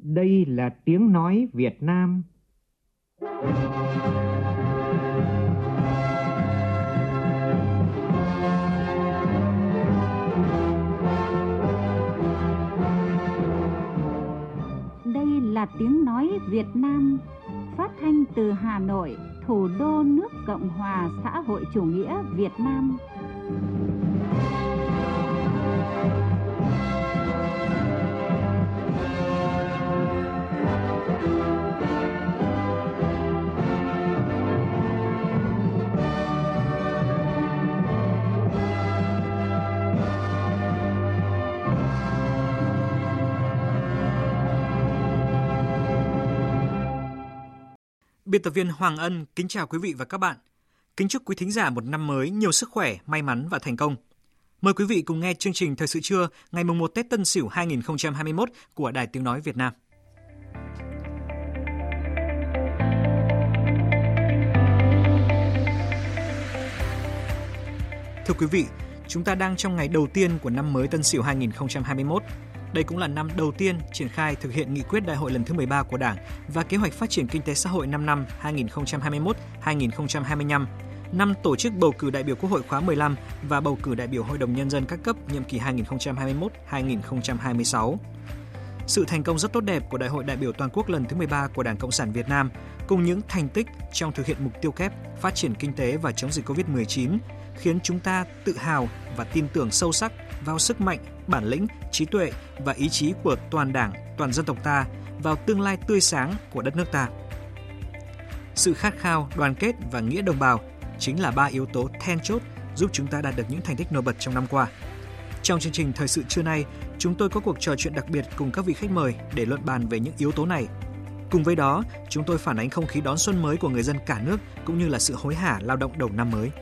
Đây là tiếng nói Việt Nam. Đây là tiếng nói Việt Nam, phát thanh từ Hà Nội, thủ đô nước Cộng hòa xã hội chủ nghĩa Việt Nam. Biên tập viên Hoàng Ân kính chào quý vị và các bạn. Kính chúc quý thính giả một năm mới nhiều sức khỏe, may mắn và thành công. Mời quý vị cùng nghe chương trình Thời sự trưa ngày 1 Tết Tân Sửu 2021 của Đài Tiếng nói Việt Nam. Thưa quý vị, chúng ta đang trong ngày đầu tiên của năm mới Tân Sửu 2021. Đây cũng là năm đầu tiên triển khai thực hiện nghị quyết đại hội lần thứ 13 của Đảng và kế hoạch phát triển kinh tế xã hội 5 năm 2021-2025, năm tổ chức bầu cử đại biểu Quốc hội khóa 15 và bầu cử đại biểu Hội đồng Nhân dân các cấp nhiệm kỳ 2021-2026. Sự thành công rất tốt đẹp của Đại hội đại biểu toàn quốc lần thứ 13 của Đảng Cộng sản Việt Nam cùng những thành tích trong thực hiện mục tiêu kép phát triển kinh tế và chống dịch Covid-19 khiến chúng ta tự hào và tin tưởng sâu sắc vào sức mạnh, bản lĩnh, trí tuệ và ý chí của toàn Đảng, toàn dân tộc ta vào tương lai tươi sáng của đất nước ta. Sự khát khao, đoàn kết và nghĩa đồng bào chính là ba yếu tố then chốt giúp chúng ta đạt được những thành tích nổi bật trong năm qua. Trong chương trình Thời sự trưa nay, chúng tôi có cuộc trò chuyện đặc biệt cùng các vị khách mời để luận bàn về những yếu tố này. Cùng với đó, chúng tôi phản ánh không khí đón xuân mới của người dân cả nước cũng như là sự hối hả lao động đầu năm mới.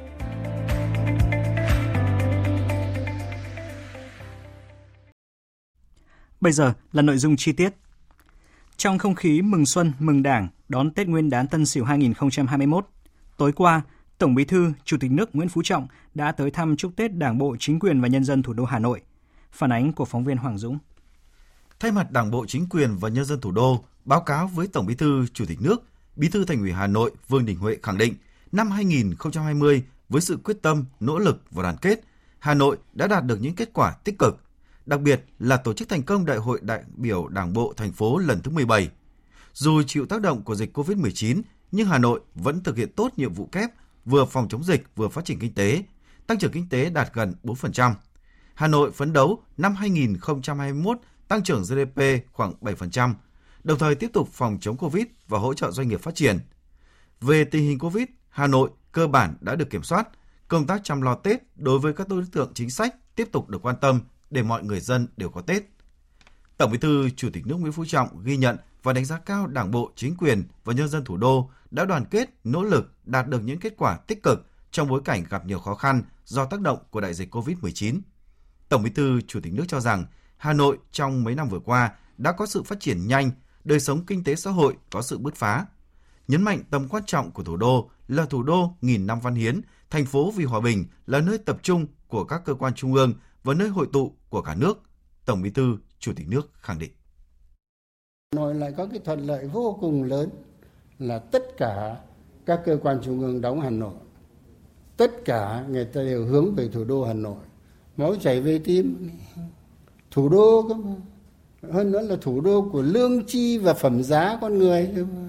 Bây giờ là nội dung chi tiết. Trong không khí mừng xuân, mừng Đảng, đón Tết Nguyên đán Tân Sửu 2021, tối qua, Tổng Bí thư, Chủ tịch nước Nguyễn Phú Trọng đã tới thăm chúc Tết Đảng bộ, chính quyền và nhân dân thủ đô Hà Nội. Phản ánh của phóng viên Hoàng Dũng. Thay mặt Đảng bộ, chính quyền và nhân dân thủ đô, báo cáo với Tổng Bí thư, Chủ tịch nước, Bí thư Thành ủy Hà Nội Vương Đình Huệ khẳng định, năm 2020 với sự quyết tâm, nỗ lực và đoàn kết, Hà Nội đã đạt được những kết quả tích cực. Đặc biệt là tổ chức thành công Đại hội đại biểu Đảng bộ thành phố lần thứ 17. Dù chịu tác động của dịch Covid-19, nhưng Hà Nội vẫn thực hiện tốt nhiệm vụ kép, vừa phòng chống dịch vừa phát triển kinh tế, tăng trưởng kinh tế đạt gần 4%. Hà Nội phấn đấu năm 2021 tăng trưởng GDP khoảng 7%, đồng thời tiếp tục phòng chống Covid và hỗ trợ doanh nghiệp phát triển. Về tình hình Covid, Hà Nội cơ bản đã được kiểm soát, công tác chăm lo Tết đối với các đối tượng chính sách tiếp tục được quan tâm để mọi người dân đều có Tết. Tổng Bí thư, Chủ tịch nước Nguyễn Phú Trọng ghi nhận và đánh giá cao Đảng bộ, chính quyền và nhân dân thủ đô đã đoàn kết, nỗ lực đạt được những kết quả tích cực trong bối cảnh gặp nhiều khó khăn do tác động của đại dịch Covid-19. Tổng Bí thư, Chủ tịch nước cho rằng Hà Nội trong mấy năm vừa qua đã có sự phát triển nhanh, đời sống kinh tế xã hội có sự bứt phá. Nhấn mạnh tầm quan trọng của thủ đô là thủ đô nghìn năm văn hiến, thành phố vì hòa bình là nơi tập trung của các cơ quan trung ương và nơi hội tụ của cả nước. Tổng Bí thư, Chủ tịch nước khẳng định. Hà Nội lại có cái thuận lợi vô cùng lớn là tất cả các cơ quan trung ương đóng Hà Nội. Tất cả người ta đều hướng về thủ đô Hà Nội. Máu chảy về tim. Thủ đô cơ mà. Hơn nữa là thủ đô của lương tri và phẩm giá con người cơ mà.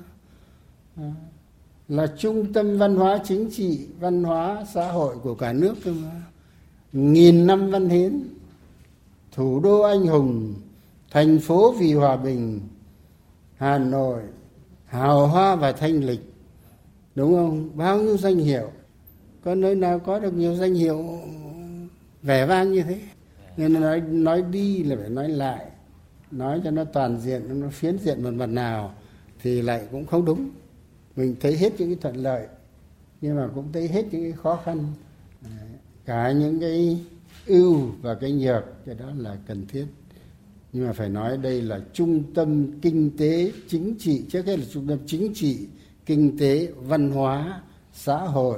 Là trung tâm văn hóa chính trị, văn hóa xã hội của cả nước cơ mà. Nghìn năm văn hiến, thủ đô anh hùng, thành phố vì hòa bình, Hà Nội hào hoa và thanh lịch, đúng không? Bao nhiêu danh hiệu, có nơi nào có được nhiều danh hiệu vẻ vang như thế? Nên nói đi là phải nói lại, nói cho nó toàn diện, nó phiến diện một mặt nào thì lại cũng không đúng. Mình thấy hết những cái thuận lợi, nhưng mà cũng thấy hết những cái khó khăn, cả những cái ưu và cái nhược, cái đó là cần thiết. Nhưng mà phải nói đây là trung tâm kinh tế chính trị, trước hết là trung tâm chính trị, kinh tế, văn hóa, xã hội.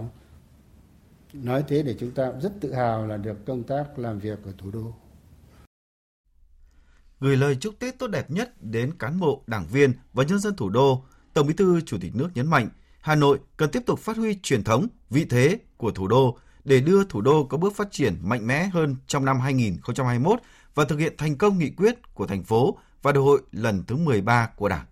Nói thế để chúng ta rất tự hào là được công tác làm việc ở thủ đô. gửi lời chúc Tết tốt đẹp nhất đến cán bộ, đảng viên và nhân dân thủ đô, Tổng Bí thư Chủ tịch nước nhấn mạnh, Hà Nội cần tiếp tục phát huy truyền thống, vị thế của thủ đô để đưa thủ đô có bước phát triển mạnh mẽ hơn trong năm 2021 và thực hiện thành công nghị quyết của thành phố và đại hội lần thứ 13 của Đảng.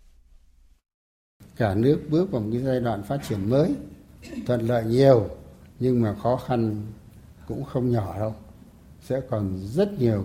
Cả nước bước vào một cái giai đoạn phát triển mới, thuận lợi nhiều nhưng mà khó khăn cũng không nhỏ đâu. Sẽ còn rất nhiều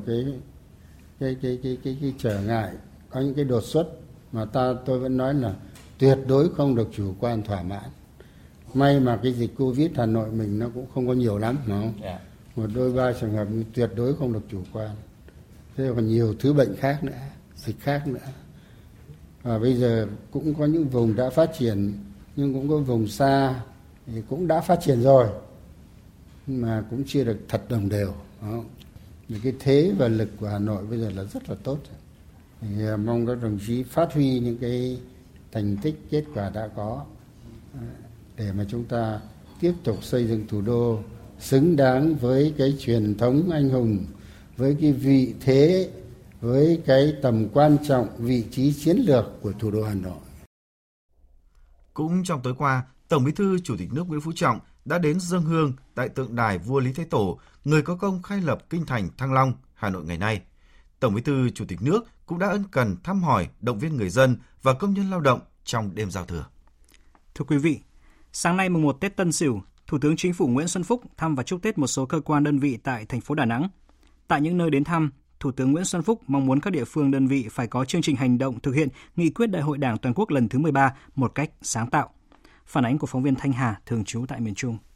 cái trở ngại, có những cái đột xuất mà tôi vẫn nói là tuyệt đối không được chủ quan thỏa mãn. May mà cái dịch Covid Hà Nội mình nó cũng không có nhiều lắm, phải không? Một đôi ba trường hợp tuyệt đối không được chủ quan. Thế còn nhiều thứ bệnh khác nữa, dịch khác nữa. Và bây giờ cũng có những vùng đã phát triển, nhưng cũng có vùng xa thì cũng đã phát triển rồi, mà cũng chưa được thật đồng đều. Cái thế và lực của Hà Nội bây giờ là rất là tốt. Thì mong các đồng chí phát huy những cái thành tích, kết quả đã có để mà chúng ta tiếp tục xây dựng thủ đô xứng đáng với cái truyền thống anh hùng, với cái vị thế, với cái tầm quan trọng, vị trí chiến lược của thủ đô Hà Nội. Cũng trong tối qua, Tổng Bí thư Chủ tịch nước Nguyễn Phú Trọng đã đến dâng hương tại tượng đài vua Lý Thái Tổ, người có công khai lập kinh thành Thăng Long, Hà Nội ngày nay. Tổng Bí thư Chủ tịch nước cũng đã ân cần thăm hỏi, động viên người dân và công nhân lao động trong đêm giao thừa. Thưa quý vị, sáng nay mùng 1 Tết Tân Sửu, Thủ tướng Chính phủ Nguyễn Xuân Phúc thăm và chúc Tết một số cơ quan đơn vị tại thành phố Đà Nẵng. Tại những nơi đến thăm, Thủ tướng Nguyễn Xuân Phúc mong muốn các địa phương đơn vị phải có chương trình hành động thực hiện nghị quyết Đại hội Đảng toàn quốc lần thứ 13 một cách sáng tạo. Phản ánh của phóng viên Thanh Hà thường trú tại miền Trung.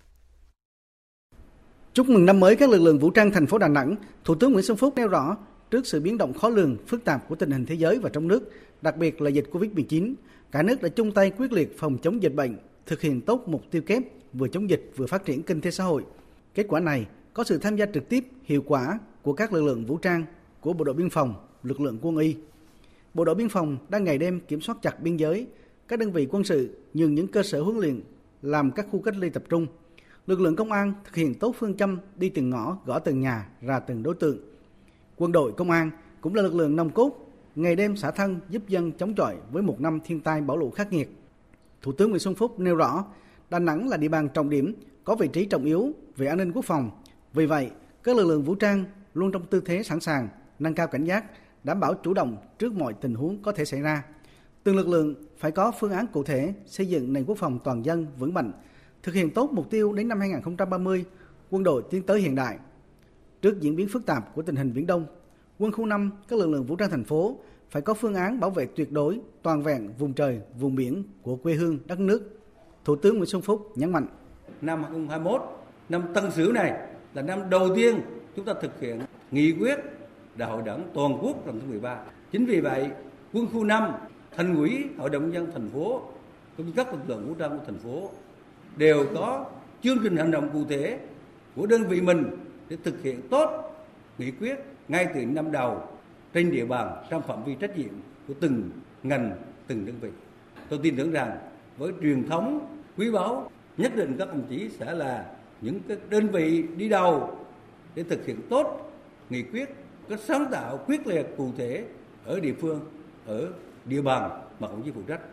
Chúc mừng năm mới các lực lượng vũ trang thành phố Đà Nẵng, Thủ tướng Nguyễn Xuân Phúc nêu rõ, trước sự biến động khó lường, phức tạp của tình hình thế giới và trong nước, đặc biệt là dịch Covid-19, cả nước đã chung tay quyết liệt phòng chống dịch bệnh, thực hiện tốt mục tiêu kép vừa chống dịch vừa phát triển kinh tế xã hội. Kết quả này có sự tham gia trực tiếp, hiệu quả của các lực lượng vũ trang, của Bộ đội Biên phòng, lực lượng quân y. Bộ đội Biên phòng đang ngày đêm kiểm soát chặt biên giới, các đơn vị quân sự nhường những cơ sở huấn luyện làm các khu cách ly tập trung. Lực lượng công an thực hiện tốt phương châm đi từng ngõ, gõ từng nhà, ra từng đối tượng. Quân đội công an cũng là lực lượng nòng cốt, ngày đêm xả thân giúp dân chống chọi với một năm thiên tai bão lũ khắc nghiệt. Thủ tướng Nguyễn Xuân Phúc nêu rõ, Đà Nẵng là địa bàn trọng điểm, có vị trí trọng yếu về an ninh quốc phòng. Vì vậy, các lực lượng vũ trang luôn trong tư thế sẵn sàng, nâng cao cảnh giác, đảm bảo chủ động trước mọi tình huống có thể xảy ra. Từng lực lượng phải có phương án cụ thể xây dựng nền quốc phòng toàn dân vững mạnh, thực hiện tốt mục tiêu đến năm 2030, quân đội tiến tới hiện đại. Trước diễn biến phức tạp của tình hình Biển Đông, Quân khu 5, các lực lượng vũ trang thành phố phải có phương án bảo vệ tuyệt đối, toàn vẹn vùng trời, vùng biển của quê hương, đất nước. Thủ tướng Nguyễn Xuân Phúc nhấn mạnh. Năm 2021, năm Tân Sửu này là năm đầu tiên chúng ta thực hiện nghị quyết Đại hội Đảng toàn quốc lần thứ 13. Chính vì vậy, Quân khu 5, Thành ủy, Hội đồng nhân dân thành phố cũng như các lực lượng vũ trang của thành phố đều có chương trình hành động cụ thể của đơn vị mình để thực hiện tốt nghị quyết ngay từ năm đầu trên địa bàn trong phạm vi trách nhiệm của từng ngành, từng đơn vị. Tôi tin tưởng rằng với truyền thống quý báu, nhất định các đồng chí sẽ là những cái đơn vị đi đầu để thực hiện tốt nghị quyết, các sáng tạo quyết liệt cụ thể ở địa phương, ở địa bàn mà đồng chí phụ trách.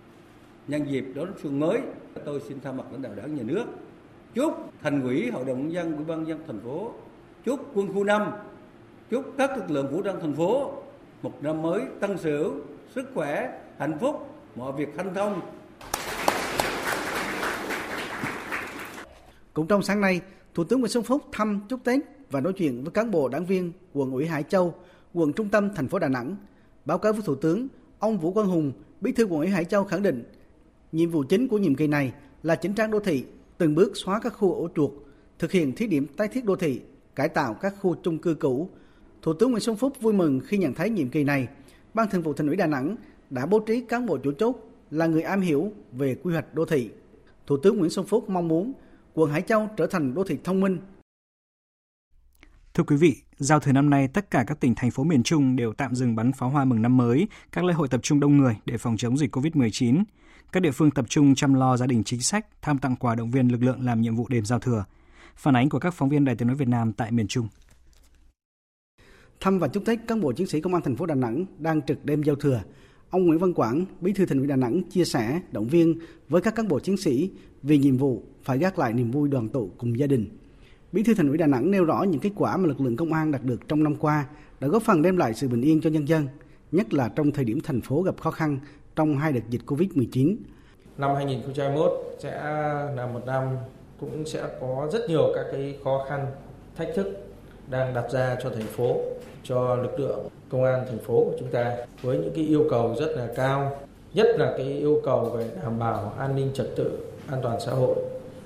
Nhân dịp đón xuân mới, tôi xin thay mặt lãnh đạo Đảng, Nhà nước chúc Thành ủy, Hội đồng nhân dân, Ủy ban nhân dân thành phố, chúc Quân khu 5, chúc các lực lượng vũ trang thành phố một năm mới Tân Sửu, sức khỏe, hạnh phúc, mọi việc hanh thông. Cũng trong sáng nay, Thủ tướng Nguyễn Xuân Phúc thăm chúc Tết và nói chuyện với cán bộ đảng viên quận ủy Hải Châu, quận trung tâm thành phố Đà Nẵng. Báo cáo với Thủ tướng, ông Vũ Quang Hùng, Bí thư quận ủy Hải Châu khẳng định, nhiệm vụ chính của nhiệm kỳ này là chỉnh trang đô thị, từng bước xóa các khu ổ chuột, thực hiện thí điểm tái thiết đô thị, cải tạo các khu chung cư cũ. Thủ tướng Nguyễn Xuân Phúc vui mừng khi nhận thấy nhiệm kỳ này, Ban Thường vụ Thành ủy Đà Nẵng đã bố trí cán bộ chủ chốt là người am hiểu về quy hoạch đô thị. Thủ tướng Nguyễn Xuân Phúc mong muốn quận Hải Châu trở thành đô thị thông minh. Thưa quý vị, giao thừa năm nay tất cả các tỉnh thành phố miền Trung đều tạm dừng bắn pháo hoa mừng năm mới, các lễ hội tập trung đông người để phòng chống dịch Covid-19. Các địa phương tập trung chăm lo gia đình chính sách, thăm tặng quà động viên lực lượng làm nhiệm vụ đêm giao thừa. Phản ánh của các phóng viên Đài Tiếng nói Việt Nam tại miền Trung. Thăm và chúc Tết cán bộ chiến sĩ Công an thành phố Đà Nẵng đang trực đêm giao thừa, ông Nguyễn Văn Quảng, Bí thư Thành ủy Đà Nẵng chia sẻ, động viên với các cán bộ chiến sĩ vì nhiệm vụ phải gác lại niềm vui đoàn tụ cùng gia đình. Bí thư Thành ủy Đà Nẵng nêu rõ những kết quả mà lực lượng công an đạt được trong năm qua đã góp phần đem lại sự bình yên cho nhân dân, nhất là trong thời điểm thành phố gặp khó khăn trong 2 đợt dịch Covid-19. Năm 2021 sẽ là một năm cũng sẽ có rất nhiều các cái khó khăn, thách thức đang đặt ra cho thành phố, cho lực lượng công an thành phố của chúng ta với những cái yêu cầu rất là cao, nhất là cái yêu cầu về đảm bảo an ninh trật tự, an toàn xã hội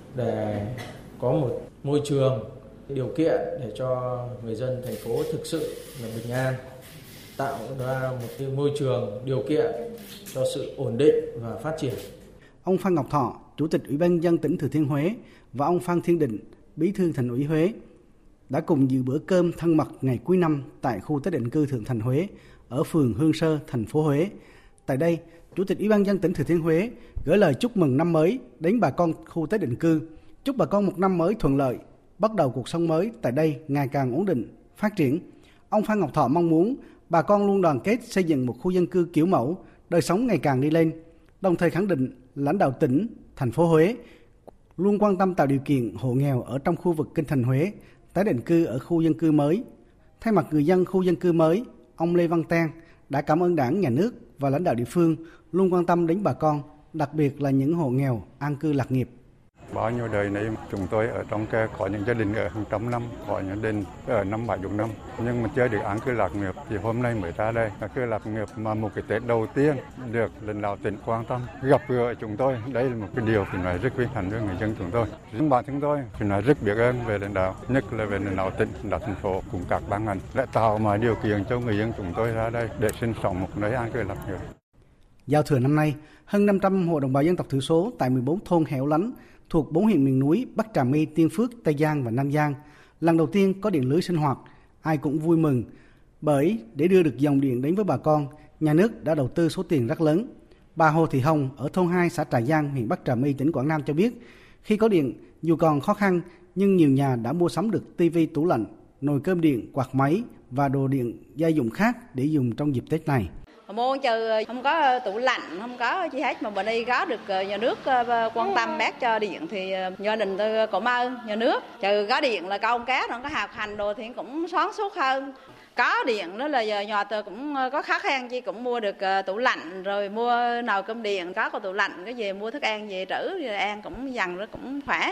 để có một môi trường, điều kiện để cho người dân thành phố thực sự là bình an, tạo ra một cái môi trường, điều kiện cho sự ổn định và phát triển. Ông Phan Ngọc Thọ, Chủ tịch Ủy ban nhân dân tỉnh Thừa Thiên Huế và ông Phan Thiên Định, Bí thư Thành ủy Huế đã cùng dự bữa cơm thân mật ngày cuối năm tại khu tái định cư Thượng Thành Huế ở phường Hương Sơ, thành phố Huế. Tại đây, Chủ tịch Ủy ban nhân dân tỉnh Thừa Thiên Huế gửi lời chúc mừng năm mới đến bà con khu tái định cư, chúc bà con một năm mới thuận lợi, bắt đầu cuộc sống mới tại đây ngày càng ổn định, phát triển. Ông Phan Ngọc Thọ mong muốn bà con luôn đoàn kết xây dựng một khu dân cư kiểu mẫu, đời sống ngày càng đi lên, đồng thời khẳng định lãnh đạo tỉnh, thành phố Huế luôn quan tâm tạo điều kiện hộ nghèo ở trong khu vực kinh thành Huế tái định cư ở khu dân cư mới. Thay mặt người dân khu dân cư mới, ông Lê Văn Ten đã cảm ơn Đảng, Nhà nước và lãnh đạo địa phương luôn quan tâm đến bà con, đặc biệt là những hộ nghèo an cư lạc nghiệp. Bao nhiêu đời này chúng tôi ở trong có những gia đình ở hàng trăm năm, có những gia đình ở 50-70 năm, nhưng mà chưa được an cư lạc nghiệp thì hôm nay mới ra đây. An cư lạc nghiệp mà một cái Tết đầu tiên được lãnh đạo tỉnh quan tâm gặp gỡ chúng tôi, đây là một cái điều phải nói rất vinh hạnh với người dân chúng tôi. Riêng bản chúng tôi phải nói rất biết ơn về lãnh đạo, nhất là về lãnh đạo tỉnh, lãnh đạo thành phố cùng các ban ngành đã tạo mọi điều kiện cho người dân chúng tôi ra đây để sinh sống một nơi an cư lạc nghiệp. Giao thừa năm nay, hơn 500 hộ đồng bào dân tộc thiểu số tại 14 thôn hẻo lánh thuộc 4 huyện miền núi Bắc Trà My, Tiên Phước, Tây Giang và Nam Giang lần đầu tiên có điện lưới sinh hoạt. Ai cũng vui mừng bởi để đưa được dòng điện đến với bà con, nhà nước đã đầu tư số tiền rất lớn. Bà Hồ Thị Hồng ở thôn 2 xã Trà Giang, huyện Bắc Trà My, tỉnh Quảng Nam cho biết, khi có điện dù còn khó khăn nhưng nhiều nhà đã mua sắm được tivi, tủ lạnh, nồi cơm điện, quạt máy và đồ điện gia dụng khác để dùng trong dịp Tết này. Mua trừ không có tủ lạnh, không có chi hết mà bên đây có được nhà nước quan tâm bác cho điện thì gia đình tôi cảm ơn nhà nước. Trừ có điện là con cá nó có học hành đồ thì cũng sáng suốt hơn. Có điện đó là giờ nhà tôi cũng có khó khăn chi cũng mua được tủ lạnh rồi mua nồi cơm điện, có tủ lạnh cái gì mua thức ăn về trữ rồi ăn cũng dần nó cũng khỏe.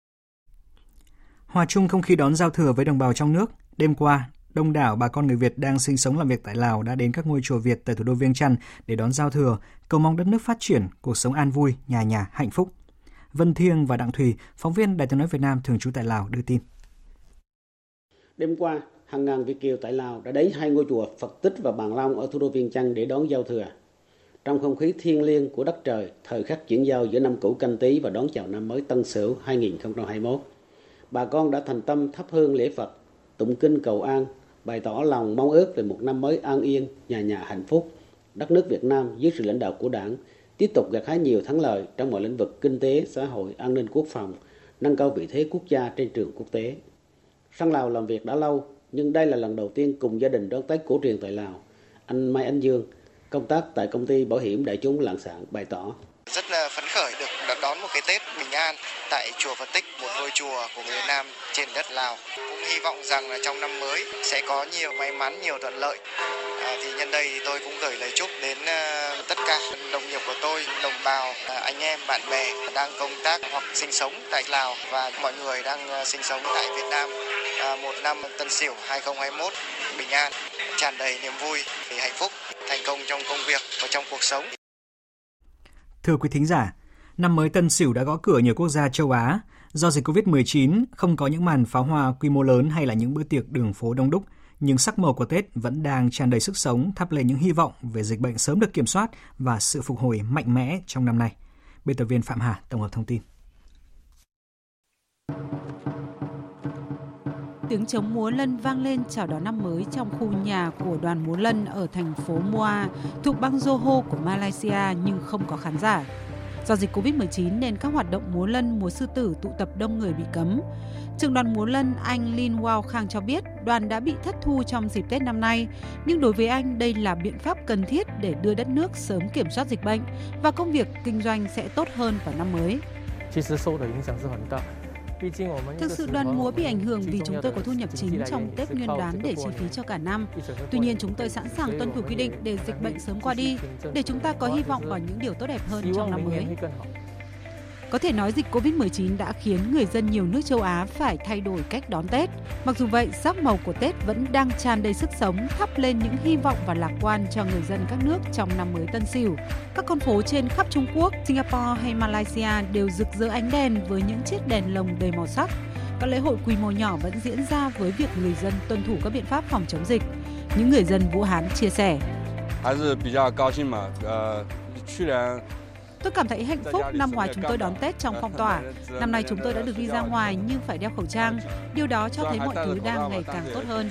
Hòa chung không khí đón giao thừa với đồng bào trong nước, đêm qua đông đảo bà con người Việt đang sinh sống làm việc tại Lào đã đến các ngôi chùa Việt tại thủ đô Viêng Chăn để đón giao thừa, cầu mong đất nước phát triển, cuộc sống an vui, nhà nhà hạnh phúc. Vân Thiêng và Đặng Thùy, phóng viên Đài Tiếng nói Việt Nam thường trú tại Lào đưa tin. Đêm qua, hàng ngàn Việt kiều tại Lào đã đến hai ngôi chùa Phật Tích và Bàn Long ở thủ đô Viêng Chăn để đón giao thừa. Trong không khí thiêng liêng của đất trời, thời khắc chuyển giao giữa năm cũ Canh Tý và đón chào năm mới Tân Sửu 2021, bà con đã thành tâm thắp hương lễ Phật, tụng kinh cầu an, bày tỏ lòng mong ước về một năm mới an yên, nhà nhà hạnh phúc. Đất nước Việt Nam dưới sự lãnh đạo của Đảng tiếp tục gặt hái nhiều thắng lợi trong mọi lĩnh vực kinh tế, xã hội, an ninh quốc phòng, nâng cao vị thế quốc gia trên trường quốc tế. Sang Lào làm việc đã lâu, nhưng đây là lần đầu tiên cùng gia đình đón Tết cổ truyền tại Lào. Anh Mai Anh Dương, công tác tại công ty bảo hiểm đại chúng Lạng Sạng bày tỏ. Rất là phấn khởi được đón một cái Tết bình an tại chùa Phật Tích, một ngôi chùa của người Việt Nam trên đất Lào. Cũng hy vọng rằng là trong năm mới sẽ có nhiều may mắn, nhiều thuận lợi. Thì nhân đây thì tôi cũng gửi lời chúc đến tất cả đồng nghiệp của tôi, đồng bào, anh em, bạn bè đang công tác hoặc sinh sống tại Lào và mọi người đang sinh sống tại Việt Nam. Một năm Tân Sửu 2021 bình an, tràn đầy niềm vui, hạnh phúc, thành công trong công việc và trong cuộc sống. Thưa quý thính giả, năm mới Tân Sửu đã gõ cửa nhiều quốc gia châu Á. Do dịch Covid-19, không có những màn pháo hoa quy mô lớn hay là những bữa tiệc đường phố đông đúc, nhưng sắc màu của Tết vẫn đang tràn đầy sức sống, thắp lên những hy vọng về dịch bệnh sớm được kiểm soát và sự phục hồi mạnh mẽ trong năm nay. Biên tập viên Phạm Hà tổng hợp thông tin. Tiếng trống múa lân vang lên chào đón năm mới trong khu nhà của đoàn múa lân ở thành phố Mua, thuộc bang Johor của Malaysia nhưng không có khán giả. Do dịch Covid-19 nên các hoạt động múa lân, múa sư tử tụ tập đông người bị cấm. Trưởng đoàn múa lân anh Lin Wao Khang cho biết đoàn đã bị thất thu trong dịp Tết năm nay, nhưng đối với anh đây là biện pháp cần thiết để đưa đất nước sớm kiểm soát dịch bệnh và công việc kinh doanh sẽ tốt hơn vào năm mới. Thực sự đoàn múa bị ảnh hưởng vì chúng tôi có thu nhập chính trong Tết Nguyên đán để chi phí cho cả năm. Tuy nhiên chúng tôi sẵn sàng tuân thủ quy định để dịch bệnh sớm qua đi, để chúng ta có hy vọng vào những điều tốt đẹp hơn trong năm mới. Có thể nói dịch Covid-19 đã khiến người dân nhiều nước châu Á phải thay đổi cách đón Tết. Mặc dù vậy, sắc màu của Tết vẫn đang tràn đầy sức sống, thắp lên những hy vọng và lạc quan cho người dân các nước trong năm mới Tân Sửu. Các con phố trên khắp Trung Quốc, Singapore hay Malaysia đều rực rỡ ánh đèn với những chiếc đèn lồng đầy màu sắc. Các lễ hội quy mô nhỏ vẫn diễn ra với việc người dân tuân thủ các biện pháp phòng chống dịch. Những người dân Vũ Hán chia sẻ. Tôi cảm thấy hạnh phúc, năm ngoái chúng tôi đón Tết trong phong tỏa. Năm nay chúng tôi đã được đi ra ngoài nhưng phải đeo khẩu trang. Điều đó cho thấy mọi thứ đang ngày càng tốt hơn.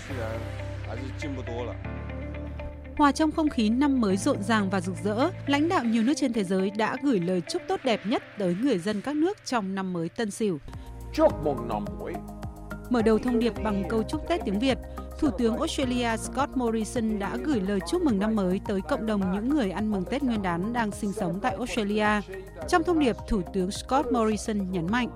Hòa trong không khí năm mới rộn ràng và rực rỡ, lãnh đạo nhiều nước trên thế giới đã gửi lời chúc tốt đẹp nhất tới người dân các nước trong năm mới Tân Sửu. Mở đầu thông điệp bằng câu chúc Tết tiếng Việt, Thủ tướng Australia Scott Morrison đã gửi lời chúc mừng năm mới tới cộng đồng những người ăn mừng Tết Nguyên đán đang sinh sống tại Australia. Trong thông điệp, Thủ tướng Scott Morrison nhấn mạnh: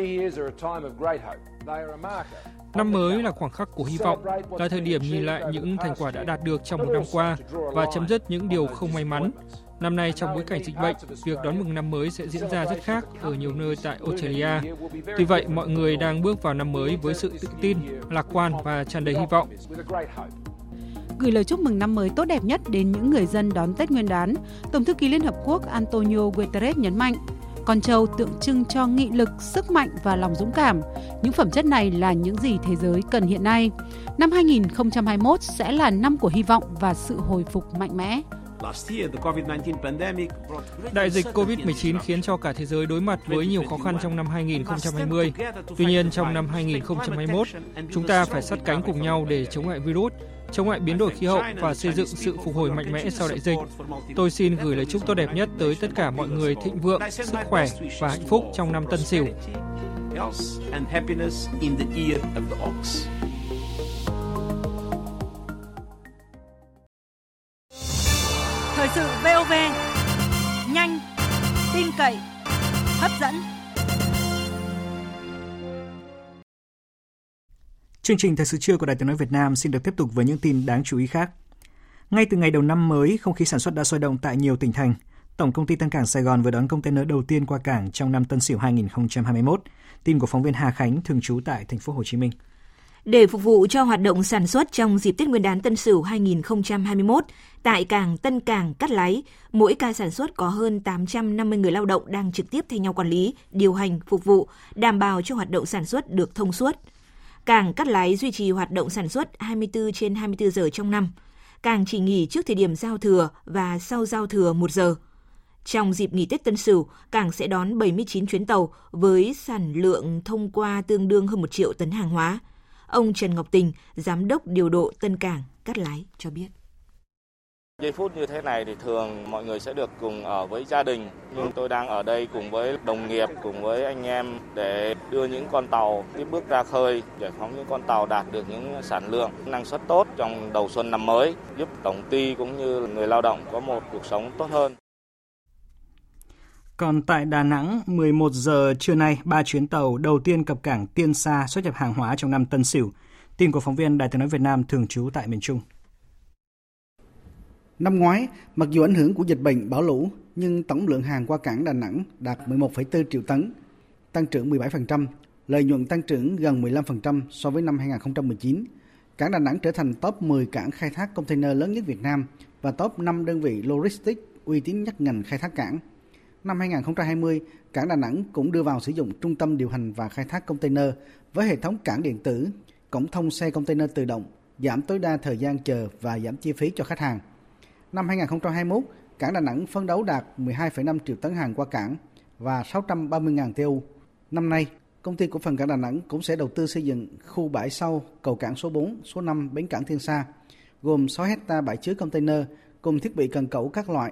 Năm mới là khoảng khắc của hy vọng, là thời điểm nhìn lại những thành quả đã đạt được trong một năm qua và chấm dứt những điều không may mắn. Năm nay trong bối cảnh dịch bệnh, việc đón mừng năm mới sẽ diễn ra rất khác ở nhiều nơi tại Australia. Tuy vậy, mọi người đang bước vào năm mới với sự tự tin, lạc quan và tràn đầy hy vọng. Gửi lời chúc mừng năm mới tốt đẹp nhất đến những người dân đón Tết Nguyên đán, Tổng thư ký Liên Hợp Quốc Antonio Guterres nhấn mạnh, con trâu tượng trưng cho nghị lực, sức mạnh và lòng dũng cảm. Những phẩm chất này là những gì thế giới cần hiện nay. Năm 2021 sẽ là năm của hy vọng và sự hồi phục mạnh mẽ. Đại dịch Covid-19 khiến cho cả thế giới đối mặt với nhiều khó khăn trong năm 2020. Tuy nhiên, trong năm 2021, chúng ta phải sát cánh cùng nhau để chống lại virus, chống lại biến đổi khí hậu và xây dựng sự phục hồi mạnh mẽ sau đại dịch. Tôi xin gửi lời chúc tốt đẹp nhất tới tất cả mọi người thịnh vượng, sức khỏe và hạnh phúc trong năm Tân Sửu. Thời sự VOV, nhanh, tin cậy, hấp dẫn. Chương trình Thời sự trưa của Đài Tiếng nói Việt Nam xin được tiếp tục với những tin đáng chú ý khác. Ngay từ ngày đầu năm mới, không khí sản xuất đã sôi động tại nhiều tỉnh thành. Tổng công ty Tân Cảng Sài Gòn vừa đón container đầu tiên qua cảng trong năm Tân Sửu 2021. Tin của phóng viên Hà Khánh thường trú tại thành phố Hồ Chí Minh. Để phục vụ cho hoạt động sản xuất trong dịp Tết Nguyên đán Tân Sửu 2021, tại cảng Tân Cảng Cát Lái, mỗi ca sản xuất có hơn 850 người lao động đang trực tiếp thay nhau quản lý, điều hành, phục vụ, đảm bảo cho hoạt động sản xuất được thông suốt. Cảng Cát Lái duy trì hoạt động sản xuất 24/24 giờ trong năm. Cảng chỉ nghỉ trước thời điểm giao thừa và sau giao thừa 1 giờ. Trong dịp nghỉ Tết Tân Sửu, cảng sẽ đón 79 chuyến tàu với sản lượng thông qua tương đương hơn 1 triệu tấn hàng hóa. Ông Trần Ngọc Tình, Giám đốc điều độ Tân Cảng Cát Lái cho biết. Giây phút như thế này thì thường mọi người sẽ được cùng ở với gia đình, nhưng tôi đang ở đây cùng với đồng nghiệp, cùng với anh em để đưa những con tàu tiếp bước ra khơi, giải phóng những con tàu đạt được những sản lượng, năng suất tốt trong đầu xuân năm mới, giúp tổng ty cũng như người lao động có một cuộc sống tốt hơn. Còn tại Đà Nẵng, 11 giờ trưa nay, 3 chuyến tàu đầu tiên cập cảng Tiên Sa xuất nhập hàng hóa trong năm Tân Sửu. Tin của phóng viên Đài Tiếng nói Việt Nam thường trú tại miền Trung. Năm ngoái, mặc dù ảnh hưởng của dịch bệnh bão lũ, nhưng tổng lượng hàng qua cảng Đà Nẵng đạt 11,4 triệu tấn, tăng trưởng 17%, lợi nhuận tăng trưởng gần 15% so với năm 2019. Cảng Đà Nẵng trở thành top 10 cảng khai thác container lớn nhất Việt Nam và top 5 đơn vị logistics uy tín nhất ngành khai thác cảng. Năm 2020, cảng Đà Nẵng cũng đưa vào sử dụng trung tâm điều hành và khai thác container với hệ thống cảng điện tử, cổng thông xe container tự động, giảm tối đa thời gian chờ và giảm chi phí cho khách hàng. Năm 2021, cảng Đà Nẵng phấn đấu đạt 12,5 triệu tấn hàng qua cảng và 630.000 TEU. Năm nay, Công ty cổ phần Cảng Đà Nẵng cũng sẽ đầu tư xây dựng khu bãi sau cầu cảng số 4, số 5 bến cảng Tiên Sa, gồm 6 hectare bãi chứa container cùng thiết bị cần cẩu các loại.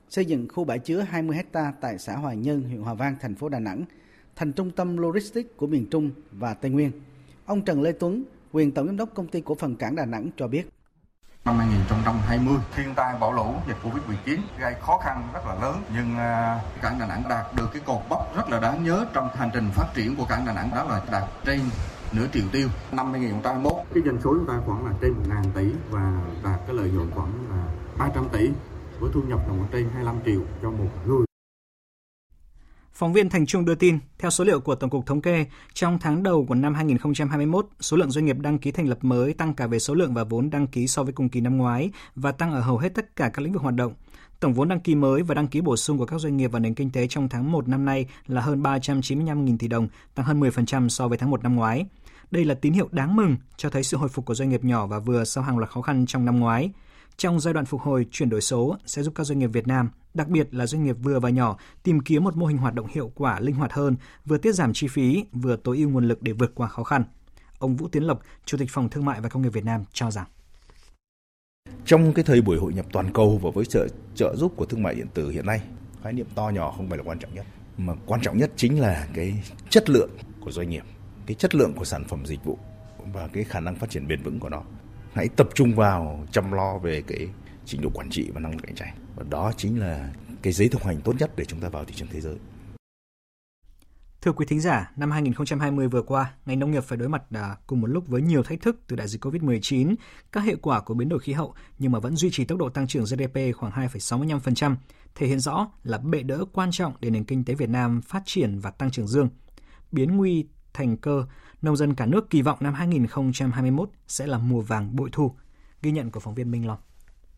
xây dựng khu bãi chứa 20 ha tại xã Hòa Nhơn, huyện Hòa Vang, thành phố Đà Nẵng thành trung tâm logistics của miền Trung và Tây Nguyên. Ông Trần Lê Tuấn, quyền tổng giám đốc công ty cổ phần cảng Đà Nẵng cho biết. Năm 2020, thiên tai bão lũ dịch Covid-19 gây khó khăn rất là lớn, nhưng cảng Đà Nẵng đạt được cái cột mốc rất là đáng nhớ trong hành trình phát triển của cảng Đà Nẵng, đó là đạt trên nửa triệu tiêu. Năm 2021, cái doanh số chúng ta khoảng là trên 1.000 tỷ và đạt cái lợi nhuận khoảng là 300 tỷ với thu nhập là trên 25 triệu cho một người. Phóng viên Thành Trung đưa tin, theo số liệu của Tổng cục Thống kê, trong tháng đầu của năm 2021, số lượng doanh nghiệp đăng ký thành lập mới tăng cả về số lượng và vốn đăng ký so với cùng kỳ năm ngoái và tăng ở hầu hết tất cả các lĩnh vực hoạt động. Tổng vốn đăng ký mới và đăng ký bổ sung của các doanh nghiệp vào nền kinh tế trong tháng 1 năm nay là hơn 395.000 tỷ đồng, tăng hơn 10% so với tháng 1 năm ngoái. Đây là tín hiệu đáng mừng, cho thấy sự hồi phục của doanh nghiệp nhỏ và vừa sau hàng loạt khó khăn trong năm ngoái. Trong giai đoạn phục hồi chuyển đổi số sẽ giúp các doanh nghiệp Việt Nam, đặc biệt là doanh nghiệp vừa và nhỏ, tìm kiếm một mô hình hoạt động hiệu quả, linh hoạt hơn, vừa tiết giảm chi phí, vừa tối ưu nguồn lực để vượt qua khó khăn. Ông Vũ Tiến Lộc, Chủ tịch Phòng Thương mại và Công nghiệp Việt Nam cho rằng trong cái thời buổi hội nhập toàn cầu và với trợ giúp của thương mại điện tử hiện nay, khái niệm to nhỏ không phải là quan trọng nhất, mà quan trọng nhất chính là cái chất lượng của doanh nghiệp, cái chất lượng của sản phẩm dịch vụ và cái khả năng phát triển bền vững của nó. Hãy tập trung vào chăm lo về cái trình độ quản trị và năng lực cạnh tranh. Và đó chính là cái giấy thông hành tốt nhất để chúng ta vào thị trường thế giới. Thưa quý thính giả, năm 2020 vừa qua, ngành nông nghiệp phải đối mặt cùng một lúc với nhiều thách thức từ đại dịch Covid-19, các hệ quả của biến đổi khí hậu, nhưng mà vẫn duy trì tốc độ tăng trưởng GDP khoảng 2,65%, thể hiện rõ là bệ đỡ quan trọng để nền kinh tế Việt Nam phát triển và tăng trưởng dương. Biến nguy thành cơ, nông dân cả nước kỳ vọng năm 2021 sẽ là mùa vàng bội thu. Ghi nhận của phóng viên Minh Long.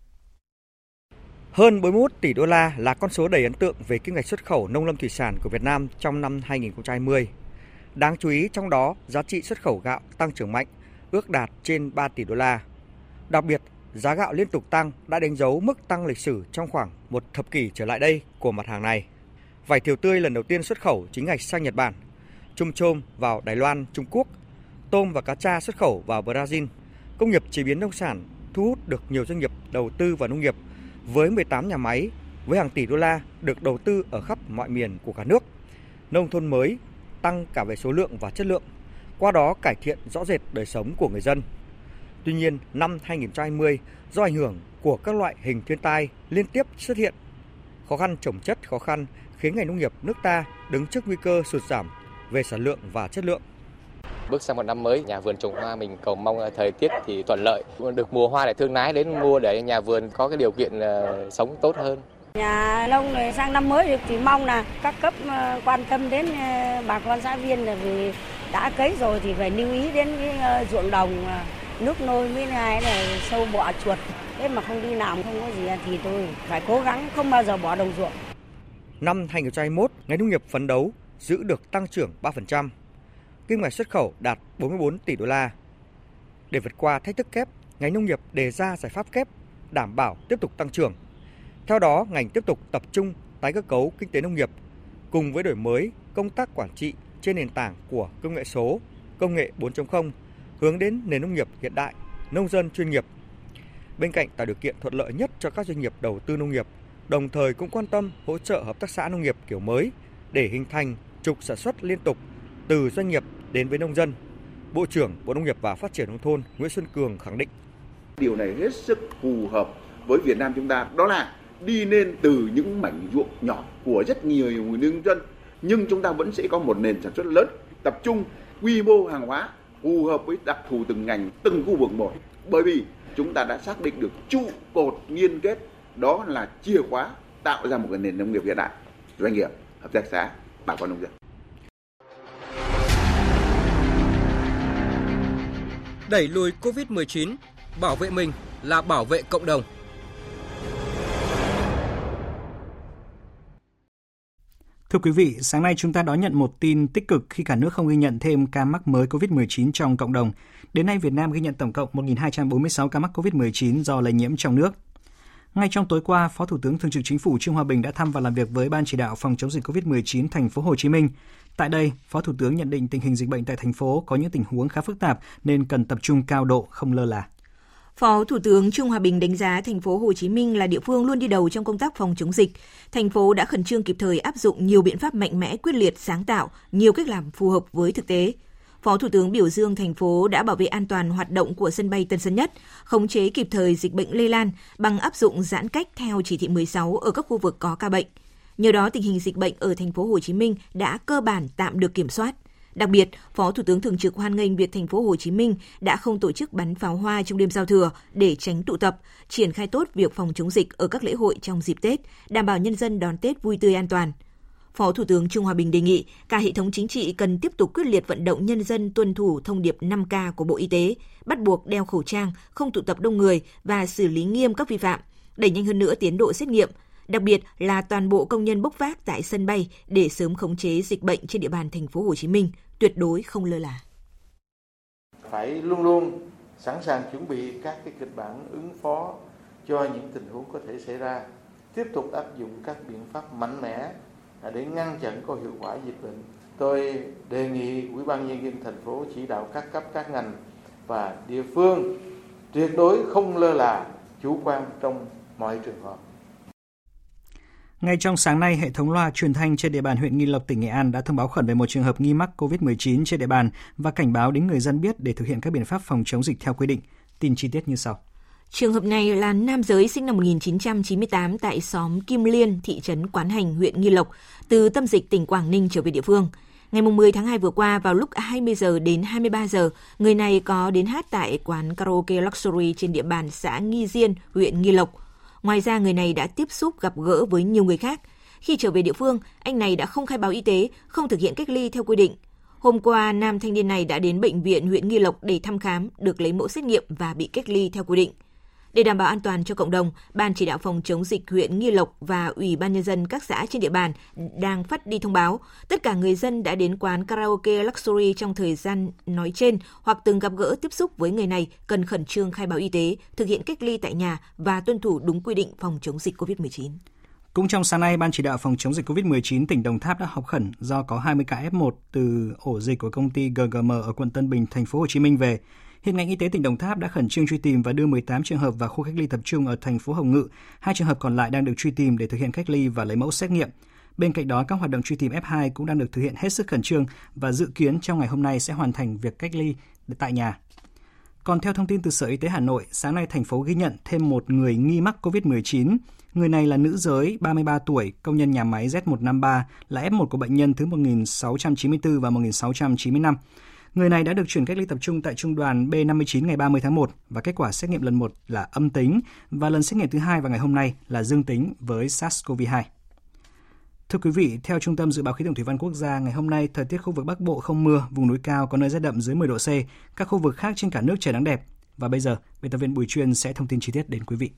Hơn 41 tỷ đô la là con số đầy ấn tượng về kim ngạch xuất khẩu nông lâm thủy sản của Việt Nam trong năm 2020. Đáng chú ý trong đó, giá trị xuất khẩu gạo tăng trưởng mạnh, ước đạt trên 3 tỷ đô la. Đặc biệt, giá gạo liên tục tăng đã đánh dấu mức tăng lịch sử trong khoảng một thập kỷ trở lại đây của mặt hàng này. Vải thiều tươi lần đầu tiên xuất khẩu chính ngạch sang Nhật Bản, chum chôm vào Đài Loan, Trung Quốc, tôm và cá tra xuất khẩu vào Brazil. Công nghiệp chế biến nông sản thu hút được nhiều doanh nghiệp đầu tư vào nông nghiệp với 18 nhà máy với hàng tỷ đô la được đầu tư ở khắp mọi miền của cả nước. Nông thôn mới tăng cả về số lượng và chất lượng, qua đó cải thiện rõ rệt đời sống của người dân. Tuy nhiên, năm 2020 do ảnh hưởng của các loại hình thiên tai liên tiếp xuất hiện, khó khăn chồng chất khó khăn khiến ngành nông nghiệp nước ta đứng trước nguy cơ sụt giảm về sản lượng và chất lượng. Bước sang một năm mới, nhà vườn trồng hoa mình cầu mong thời tiết thì thuận lợi, được mùa hoa để thương lái đến mua để nhà vườn có cái điều kiện sống tốt hơn. Nhà nông này sang năm mới thì mong là các cấp quan tâm đến bà con xã viên, là vì đã cấy rồi thì phải lưu ý đến cái ruộng đồng, nước nôi với này là sâu bọ chuột. Thế mà không đi làm không có gì thì tôi phải cố gắng không bao giờ bỏ đồng ruộng. Năm 2021, ngành nông nghiệp phấn đấu giữ được tăng trưởng 3%. Kim ngạch xuất khẩu đạt 44 tỷ đô la. Để vượt qua thách thức kép, ngành nông nghiệp đề ra giải pháp kép đảm bảo tiếp tục tăng trưởng. Theo đó, ngành tiếp tục tập trung tái cơ cấu kinh tế nông nghiệp cùng với đổi mới công tác quản trị trên nền tảng của công nghệ số, công nghệ 4.0 hướng đến nền nông nghiệp hiện đại, nông dân chuyên nghiệp. Bên cạnh tạo điều kiện thuận lợi nhất cho các doanh nghiệp đầu tư nông nghiệp, đồng thời cũng quan tâm hỗ trợ hợp tác xã nông nghiệp kiểu mới để hình thành trục sản xuất liên tục từ doanh nghiệp đến với nông dân. Bộ trưởng Bộ Nông nghiệp và Phát triển nông thôn Nguyễn Xuân Cường khẳng định: điều này hết sức phù hợp với Việt Nam chúng ta, đó là đi lên từ những mảnh ruộng nhỏ của rất nhiều người nông dân, nhưng chúng ta vẫn sẽ có một nền sản xuất lớn, tập trung quy mô hàng hóa phù hợp với đặc thù từng ngành, từng khu vực một. Bởi vì chúng ta đã xác định được trụ cột liên kết, đó là chìa khóa tạo ra một cái nền nông nghiệp hiện đại, doanh nghiệp, hợp tác xã, bà con nông dân. Đẩy lùi Covid-19, bảo vệ mình là bảo vệ cộng đồng. Thưa quý vị, sáng nay chúng ta đón nhận một tin tích cực khi cả nước không ghi nhận thêm ca mắc mới COVID-19 trong cộng đồng. Đến nay, Việt Nam ghi nhận tổng cộng 1.246 ca mắc COVID-19 do lây nhiễm trong nước. Ngay trong tối qua, Phó Thủ tướng Thường trực Chính phủ Trương Hòa Bình đã thăm và làm việc với Ban chỉ đạo phòng chống dịch COVID-19 thành phố Hồ Chí Minh. Tại đây, Phó Thủ tướng nhận định tình hình dịch bệnh tại thành phố có những tình huống khá phức tạp nên cần tập trung cao độ, không lơ là. Phó Thủ tướng Trương Hòa Bình đánh giá thành phố Hồ Chí Minh là địa phương luôn đi đầu trong công tác phòng chống dịch. Thành phố đã khẩn trương kịp thời áp dụng nhiều biện pháp mạnh mẽ, quyết liệt, sáng tạo, nhiều cách làm phù hợp với thực tế. Phó Thủ tướng biểu dương thành phố đã bảo vệ an toàn hoạt động của sân bay Tân Sơn Nhất, khống chế kịp thời dịch bệnh lây lan bằng áp dụng giãn cách theo chỉ thị 16 ở các khu vực có ca bệnh. Nhờ đó, tình hình dịch bệnh ở thành phố Hồ Chí Minh đã cơ bản tạm được kiểm soát. Đặc biệt, Phó Thủ tướng thường trực hoan nghênh việc thành phố Hồ Chí Minh đã không tổ chức bắn pháo hoa trong đêm giao thừa để tránh tụ tập, triển khai tốt việc phòng chống dịch ở các lễ hội trong dịp Tết, đảm bảo nhân dân đón Tết vui tươi an toàn. Phó Thủ tướng Trương Hòa Bình đề nghị cả hệ thống chính trị cần tiếp tục quyết liệt vận động nhân dân tuân thủ thông điệp 5K của Bộ Y tế, bắt buộc đeo khẩu trang, không tụ tập đông người và xử lý nghiêm các vi phạm, đẩy nhanh hơn nữa tiến độ xét nghiệm, đặc biệt là toàn bộ công nhân bốc vác tại sân bay để sớm khống chế dịch bệnh trên địa bàn thành phố Hồ Chí Minh, tuyệt đối không lơ là. Phải luôn luôn sẵn sàng chuẩn bị các cái kịch bản ứng phó cho những tình huống có thể xảy ra, tiếp tục áp dụng các biện pháp mạnh mẽ để ngăn chặn có hiệu quả dịch bệnh. Tôi đề nghị Ủy ban Nhân dân thành phố chỉ đạo các cấp các ngành và địa phương tuyệt đối không lơ là, chủ quan trong mọi trường hợp. Ngay trong sáng nay, hệ thống loa truyền thanh trên địa bàn huyện Nghi Lộc, tỉnh Nghệ An đã thông báo khẩn về một trường hợp nghi mắc COVID-19 trên địa bàn và cảnh báo đến người dân biết để thực hiện các biện pháp phòng chống dịch theo quy định. Tin chi tiết như sau. Trường hợp này là nam giới sinh năm 1998 tại xóm Kim Liên, thị trấn Quán Hành, huyện Nghi Lộc, từ tâm dịch tỉnh Quảng Ninh trở về địa phương. Ngày 10 tháng 2 vừa qua, vào lúc 20 giờ đến 23 giờ, người này có đến hát tại quán karaoke Luxury trên địa bàn xã Nghi Diên, huyện Nghi Lộc. Ngoài ra, người này đã tiếp xúc gặp gỡ với nhiều người khác. Khi trở về địa phương, anh này đã không khai báo y tế, không thực hiện cách ly theo quy định. Hôm qua, nam thanh niên này đã đến bệnh viện huyện Nghi Lộc để thăm khám, được lấy mẫu xét nghiệm và bị cách ly theo quy định. Để đảm bảo an toàn cho cộng đồng, Ban chỉ đạo phòng chống dịch huyện Nghi Lộc và Ủy ban Nhân dân các xã trên địa bàn đang phát đi thông báo. Tất cả người dân đã đến quán karaoke Luxury trong thời gian nói trên hoặc từng gặp gỡ tiếp xúc với người này cần khẩn trương khai báo y tế, thực hiện cách ly tại nhà và tuân thủ đúng quy định phòng chống dịch COVID-19. Cũng trong sáng nay, Ban chỉ đạo phòng chống dịch COVID-19 tỉnh Đồng Tháp đã họp khẩn do có 20 ca F1 từ ổ dịch của công ty GGM ở quận Tân Bình, thành phố Hồ Chí Minh về. Hiện ngành y tế tỉnh Đồng Tháp đã khẩn trương truy tìm và đưa 18 trường hợp vào khu cách ly tập trung ở thành phố Hồng Ngự. 2 trường hợp còn lại đang được truy tìm để thực hiện cách ly và lấy mẫu xét nghiệm. Bên cạnh đó, các hoạt động truy tìm F2 cũng đang được thực hiện hết sức khẩn trương và dự kiến trong ngày hôm nay sẽ hoàn thành việc cách ly tại nhà. Còn theo thông tin từ Sở Y tế Hà Nội, sáng nay thành phố ghi nhận thêm một người nghi mắc COVID-19. Người này là nữ giới, 33 tuổi, công nhân nhà máy Z153, là F1 của bệnh nhân thứ 1694 và 1695. Người này đã được chuyển cách ly tập trung tại Trung đoàn B59 ngày 30 tháng 1 và kết quả xét nghiệm lần 1 là âm tính và lần xét nghiệm thứ 2 vào ngày hôm nay là dương tính với SARS-CoV-2. Thưa quý vị, theo Trung tâm Dự báo Khí tượng Thủy văn Quốc gia, ngày hôm nay thời tiết khu vực Bắc Bộ không mưa, vùng núi cao có nơi rét đậm dưới 10 độ C, các khu vực khác trên cả nước trời nắng đẹp. Và bây giờ, biên tập viên Bùi Chuyên sẽ thông tin chi tiết đến quý vị.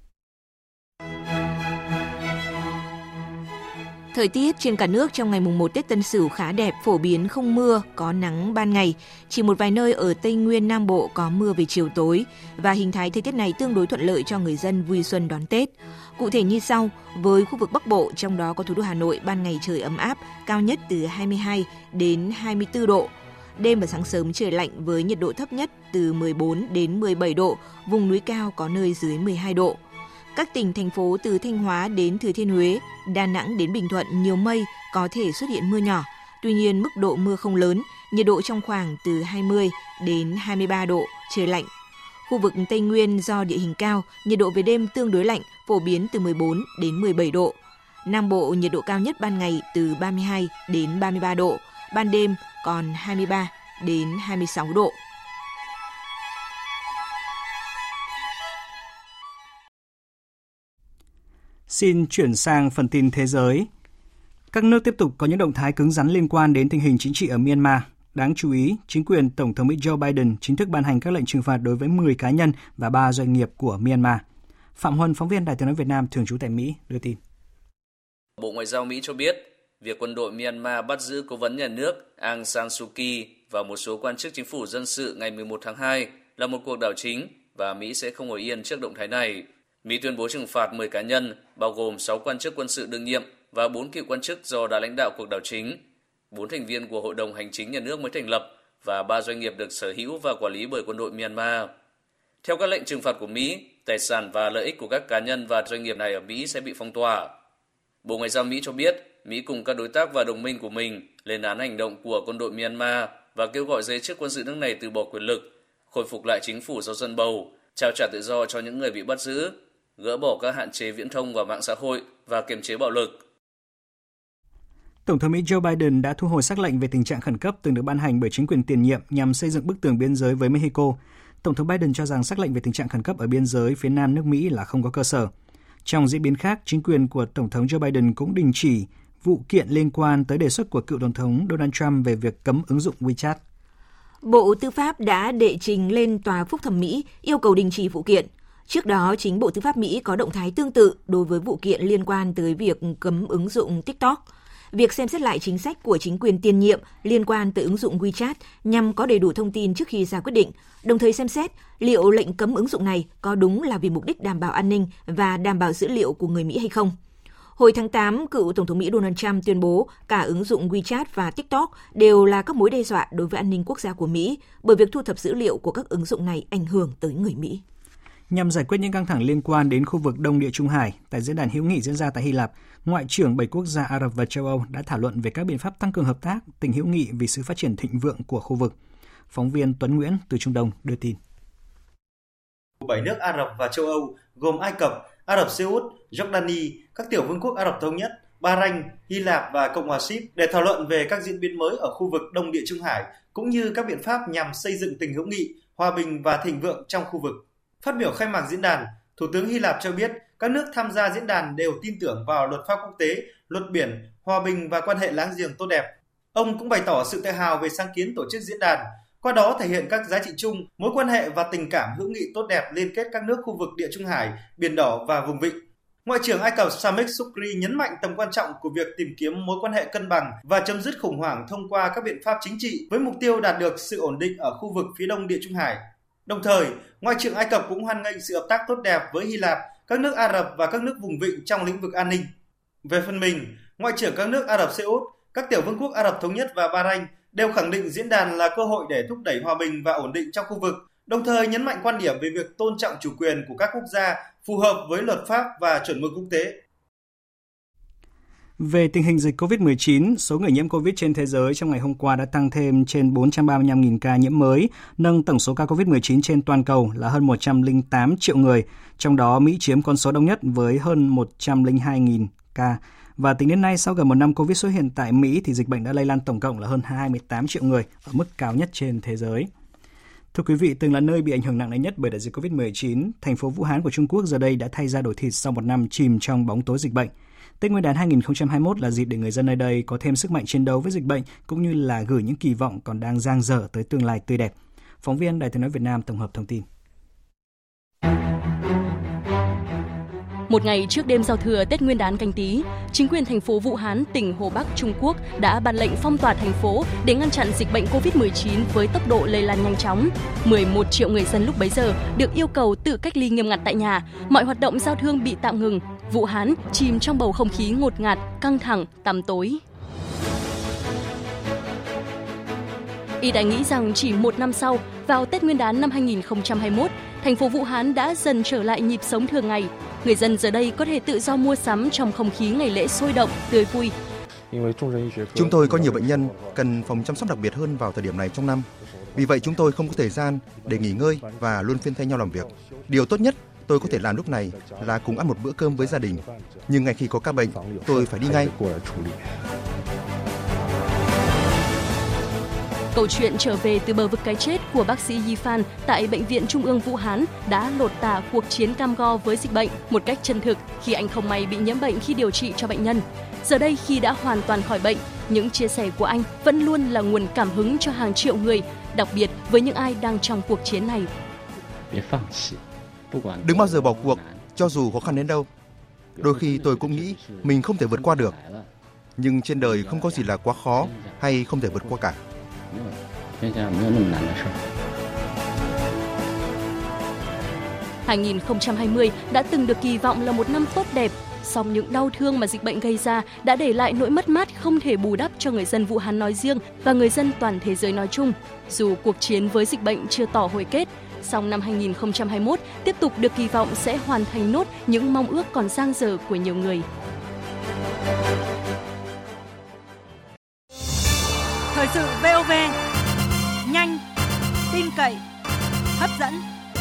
Thời tiết trên cả nước trong ngày mùng 1 Tết Tân Sửu khá đẹp, phổ biến không mưa, có nắng ban ngày. Chỉ một vài nơi ở Tây Nguyên, Nam Bộ có mưa về chiều tối và hình thái thời tiết này tương đối thuận lợi cho người dân vui xuân đón Tết. Cụ thể như sau, với khu vực Bắc Bộ, trong đó có thủ đô Hà Nội, ban ngày trời ấm áp, cao nhất từ 22 đến 24 độ. Đêm và sáng sớm trời lạnh với nhiệt độ thấp nhất từ 14 đến 17 độ, vùng núi cao có nơi dưới 12 độ. Các tỉnh, thành phố từ Thanh Hóa đến Thừa Thiên Huế, Đà Nẵng đến Bình Thuận nhiều mây, có thể xuất hiện mưa nhỏ. Tuy nhiên, mức độ mưa không lớn, nhiệt độ trong khoảng từ 20 đến 23 độ, trời lạnh. Khu vực Tây Nguyên do địa hình cao, nhiệt độ về đêm tương đối lạnh, phổ biến từ 14 đến 17 độ. Nam Bộ nhiệt độ cao nhất ban ngày từ 32 đến 33 độ, ban đêm còn 23 đến 26 độ. Xin chuyển sang phần tin thế giới. Các nước tiếp tục có những động thái cứng rắn liên quan đến tình hình chính trị ở Myanmar. Đáng chú ý, chính quyền Tổng thống Mỹ Joe Biden chính thức ban hành các lệnh trừng phạt đối với 10 cá nhân và 3 doanh nghiệp của Myanmar. Phạm Huân, phóng viên Đài Tiếng nói Việt Nam thường trú tại Mỹ, đưa tin. Bộ Ngoại giao Mỹ cho biết, việc quân đội Myanmar bắt giữ cố vấn nhà nước Aung San Suu Kyi và một số quan chức chính phủ dân sự ngày 11 tháng 2 là một cuộc đảo chính và Mỹ sẽ không ngồi yên trước động thái này. Mỹ tuyên bố trừng phạt 10 cá nhân, bao gồm 6 quan chức quân sự đương nhiệm và 4 cựu quan chức do đã lãnh đạo cuộc đảo chính, 4 thành viên của Hội đồng Hành chính Nhà nước mới thành lập và 3 doanh nghiệp được sở hữu và quản lý bởi quân đội Myanmar. Theo các lệnh trừng phạt của Mỹ, tài sản và lợi ích của các cá nhân và doanh nghiệp này ở Mỹ sẽ bị phong tỏa. Bộ Ngoại giao Mỹ cho biết, Mỹ cùng các đối tác và đồng minh của mình lên án hành động của quân đội Myanmar và kêu gọi giới chức quân sự nước này từ bỏ quyền lực, khôi phục lại chính phủ do dân bầu, trao trả tự do cho những người bị bắt giữ, gỡ bỏ các hạn chế viễn thông và mạng xã hội và kiềm chế bạo lực. Tổng thống Mỹ Joe Biden đã thu hồi sắc lệnh về tình trạng khẩn cấp từng được ban hành bởi chính quyền tiền nhiệm nhằm xây dựng bức tường biên giới với Mexico. Tổng thống Biden cho rằng sắc lệnh về tình trạng khẩn cấp ở biên giới phía nam nước Mỹ là không có cơ sở. Trong diễn biến khác, chính quyền của Tổng thống Joe Biden cũng đình chỉ vụ kiện liên quan tới đề xuất của cựu Tổng thống Donald Trump về việc cấm ứng dụng WeChat. Bộ Tư pháp đã đệ trình lên Tòa Phúc thẩm Mỹ yêu cầu đình chỉ vụ kiện. Trước đó, chính Bộ Tư pháp Mỹ có động thái tương tự đối với vụ kiện liên quan tới việc cấm ứng dụng TikTok. Việc xem xét lại chính sách của chính quyền tiền nhiệm liên quan tới ứng dụng WeChat nhằm có đầy đủ thông tin trước khi ra quyết định, đồng thời xem xét liệu lệnh cấm ứng dụng này có đúng là vì mục đích đảm bảo an ninh và đảm bảo dữ liệu của người Mỹ hay không. Hồi tháng 8, cựu Tổng thống Mỹ Donald Trump tuyên bố cả ứng dụng WeChat và TikTok đều là các mối đe dọa đối với an ninh quốc gia của Mỹ bởi việc thu thập dữ liệu của các ứng dụng này ảnh hưởng tới người Mỹ. Nhằm giải quyết những căng thẳng liên quan đến khu vực Đông Địa Trung Hải, tại diễn đàn hữu nghị diễn ra tại Hy Lạp, Ngoại trưởng 7 quốc gia Ả Rập và châu Âu đã thảo luận về các biện pháp tăng cường hợp tác, tình hữu nghị vì sự phát triển thịnh vượng của khu vực. Phóng viên Tuấn Nguyễn từ Trung Đông đưa tin. 7 nước Ả Rập và châu Âu gồm Ai Cập, Ả Rập Xê Út, Jordani, các tiểu vương quốc Ả Rập Thống Nhất, Bahrain, Hy Lạp và Cộng hòa Síp để thảo luận về các diễn biến mới ở khu vực Đông Địa Trung Hải cũng như các biện pháp nhằm xây dựng tình hữu nghị, hòa bình và thịnh vượng trong khu vực. Phát biểu khai mạc diễn đàn, Thủ tướng Hy Lạp cho biết các nước tham gia diễn đàn đều tin tưởng vào luật pháp quốc tế, luật biển, hòa bình và quan hệ láng giềng tốt đẹp. Ông cũng bày tỏ sự tự hào về sáng kiến tổ chức diễn đàn, qua đó thể hiện các giá trị chung, mối quan hệ và tình cảm hữu nghị tốt đẹp liên kết các nước khu vực Địa Trung Hải, Biển Đỏ và vùng vịnh. Ngoại trưởng Ai Cập Sameh Shoukry nhấn mạnh tầm quan trọng của việc tìm kiếm mối quan hệ cân bằng và chấm dứt khủng hoảng thông qua các biện pháp chính trị với mục tiêu đạt được sự ổn định ở khu vực phía Đông Địa Trung Hải. Đồng thời, Ngoại trưởng Ai Cập cũng hoan nghênh sự hợp tác tốt đẹp với Hy Lạp, các nước Ả Rập và các nước vùng vịnh trong lĩnh vực an ninh. Về phần mình, Ngoại trưởng các nước Ả Rập Xê Út, các tiểu vương quốc Ả Rập Thống Nhất và Bahrain đều khẳng định diễn đàn là cơ hội để thúc đẩy hòa bình và ổn định trong khu vực, đồng thời nhấn mạnh quan điểm về việc tôn trọng chủ quyền của các quốc gia phù hợp với luật pháp và chuẩn mực quốc tế. Về tình hình dịch COVID-19, số người nhiễm COVID trên thế giới trong ngày hôm qua đã tăng thêm trên 435.000 ca nhiễm mới, nâng tổng số ca COVID-19 trên toàn cầu là hơn 108 triệu người, trong đó Mỹ chiếm con số đông nhất với hơn 102.000 ca. Và tính đến nay, sau gần một năm COVID xuất hiện tại Mỹ, thì dịch bệnh đã lây lan tổng cộng là hơn 28 triệu người, ở mức cao nhất trên thế giới. Thưa quý vị, từng là nơi bị ảnh hưởng nặng nề nhất bởi đại dịch COVID-19, thành phố Vũ Hán của Trung Quốc giờ đây đã thay da đổi thịt sau một năm chìm trong bóng tối dịch bệnh. Tết Nguyên đán 2021 là dịp để người dân nơi đây có thêm sức mạnh chiến đấu với dịch bệnh, cũng như là gửi những kỳ vọng còn đang dang dở tới tương lai tươi đẹp. Phóng viên Đài Tiếng nói Việt Nam tổng hợp thông tin. Một ngày trước đêm giao thừa Tết Nguyên đán Canh Tý, chính quyền thành phố Vũ Hán, tỉnh Hồ Bắc, Trung Quốc đã ban lệnh phong tỏa thành phố để ngăn chặn dịch bệnh COVID-19 với tốc độ lây lan nhanh chóng. 11 triệu người dân lúc bấy giờ được yêu cầu tự cách ly nghiêm ngặt tại nhà, mọi hoạt động giao thương bị tạm ngừng. Vũ Hán chìm trong bầu không khí ngột ngạt, căng thẳng, tăm tối. Y đã nghĩ rằng chỉ một năm sau, vào Tết Nguyên đán năm 2021, thành phố Vũ Hán đã dần trở lại nhịp sống thường ngày. Người dân giờ đây có thể tự do mua sắm trong không khí ngày lễ sôi động, tươi vui. Chúng tôi có nhiều bệnh nhân cần phòng chăm sóc đặc biệt hơn vào thời điểm này trong năm. Vì vậy chúng tôi không có thời gian để nghỉ ngơi và luân phiên thay nhau làm việc. Điều tốt nhất tôi có thể làm lúc này là cùng ăn một bữa cơm với gia đình. Nhưng ngay khi có ca bệnh, tôi phải đi ngay. Câu chuyện trở về từ bờ vực cái chết của bác sĩ Yi Fan tại Bệnh viện Trung ương Vũ Hán đã lột tả cuộc chiến cam go với dịch bệnh một cách chân thực khi anh không may bị nhiễm bệnh khi điều trị cho bệnh nhân. Giờ đây khi đã hoàn toàn khỏi bệnh, những chia sẻ của anh vẫn luôn là nguồn cảm hứng cho hàng triệu người, đặc biệt với những ai đang trong cuộc chiến này. Đừng bao giờ bỏ cuộc, cho dù khó khăn đến đâu. Đôi khi tôi cũng nghĩ mình không thể vượt qua được. Nhưng trên đời không có gì là quá khó hay không thể vượt qua cả. 2020 đã từng được kỳ vọng là một năm tốt đẹp, song những đau thương mà dịch bệnh gây ra đã để lại nỗi mất mát không thể bù đắp cho người dân Vũ Hán nói riêng và người dân toàn thế giới nói chung. Dù cuộc chiến với dịch bệnh chưa tỏ hồi kết, Song năm 2021 tiếp tục được kỳ vọng sẽ hoàn thành nốt những mong ước còn dang dở của nhiều người. Thời sự VOV, nhanh, tin cậy, hấp dẫn.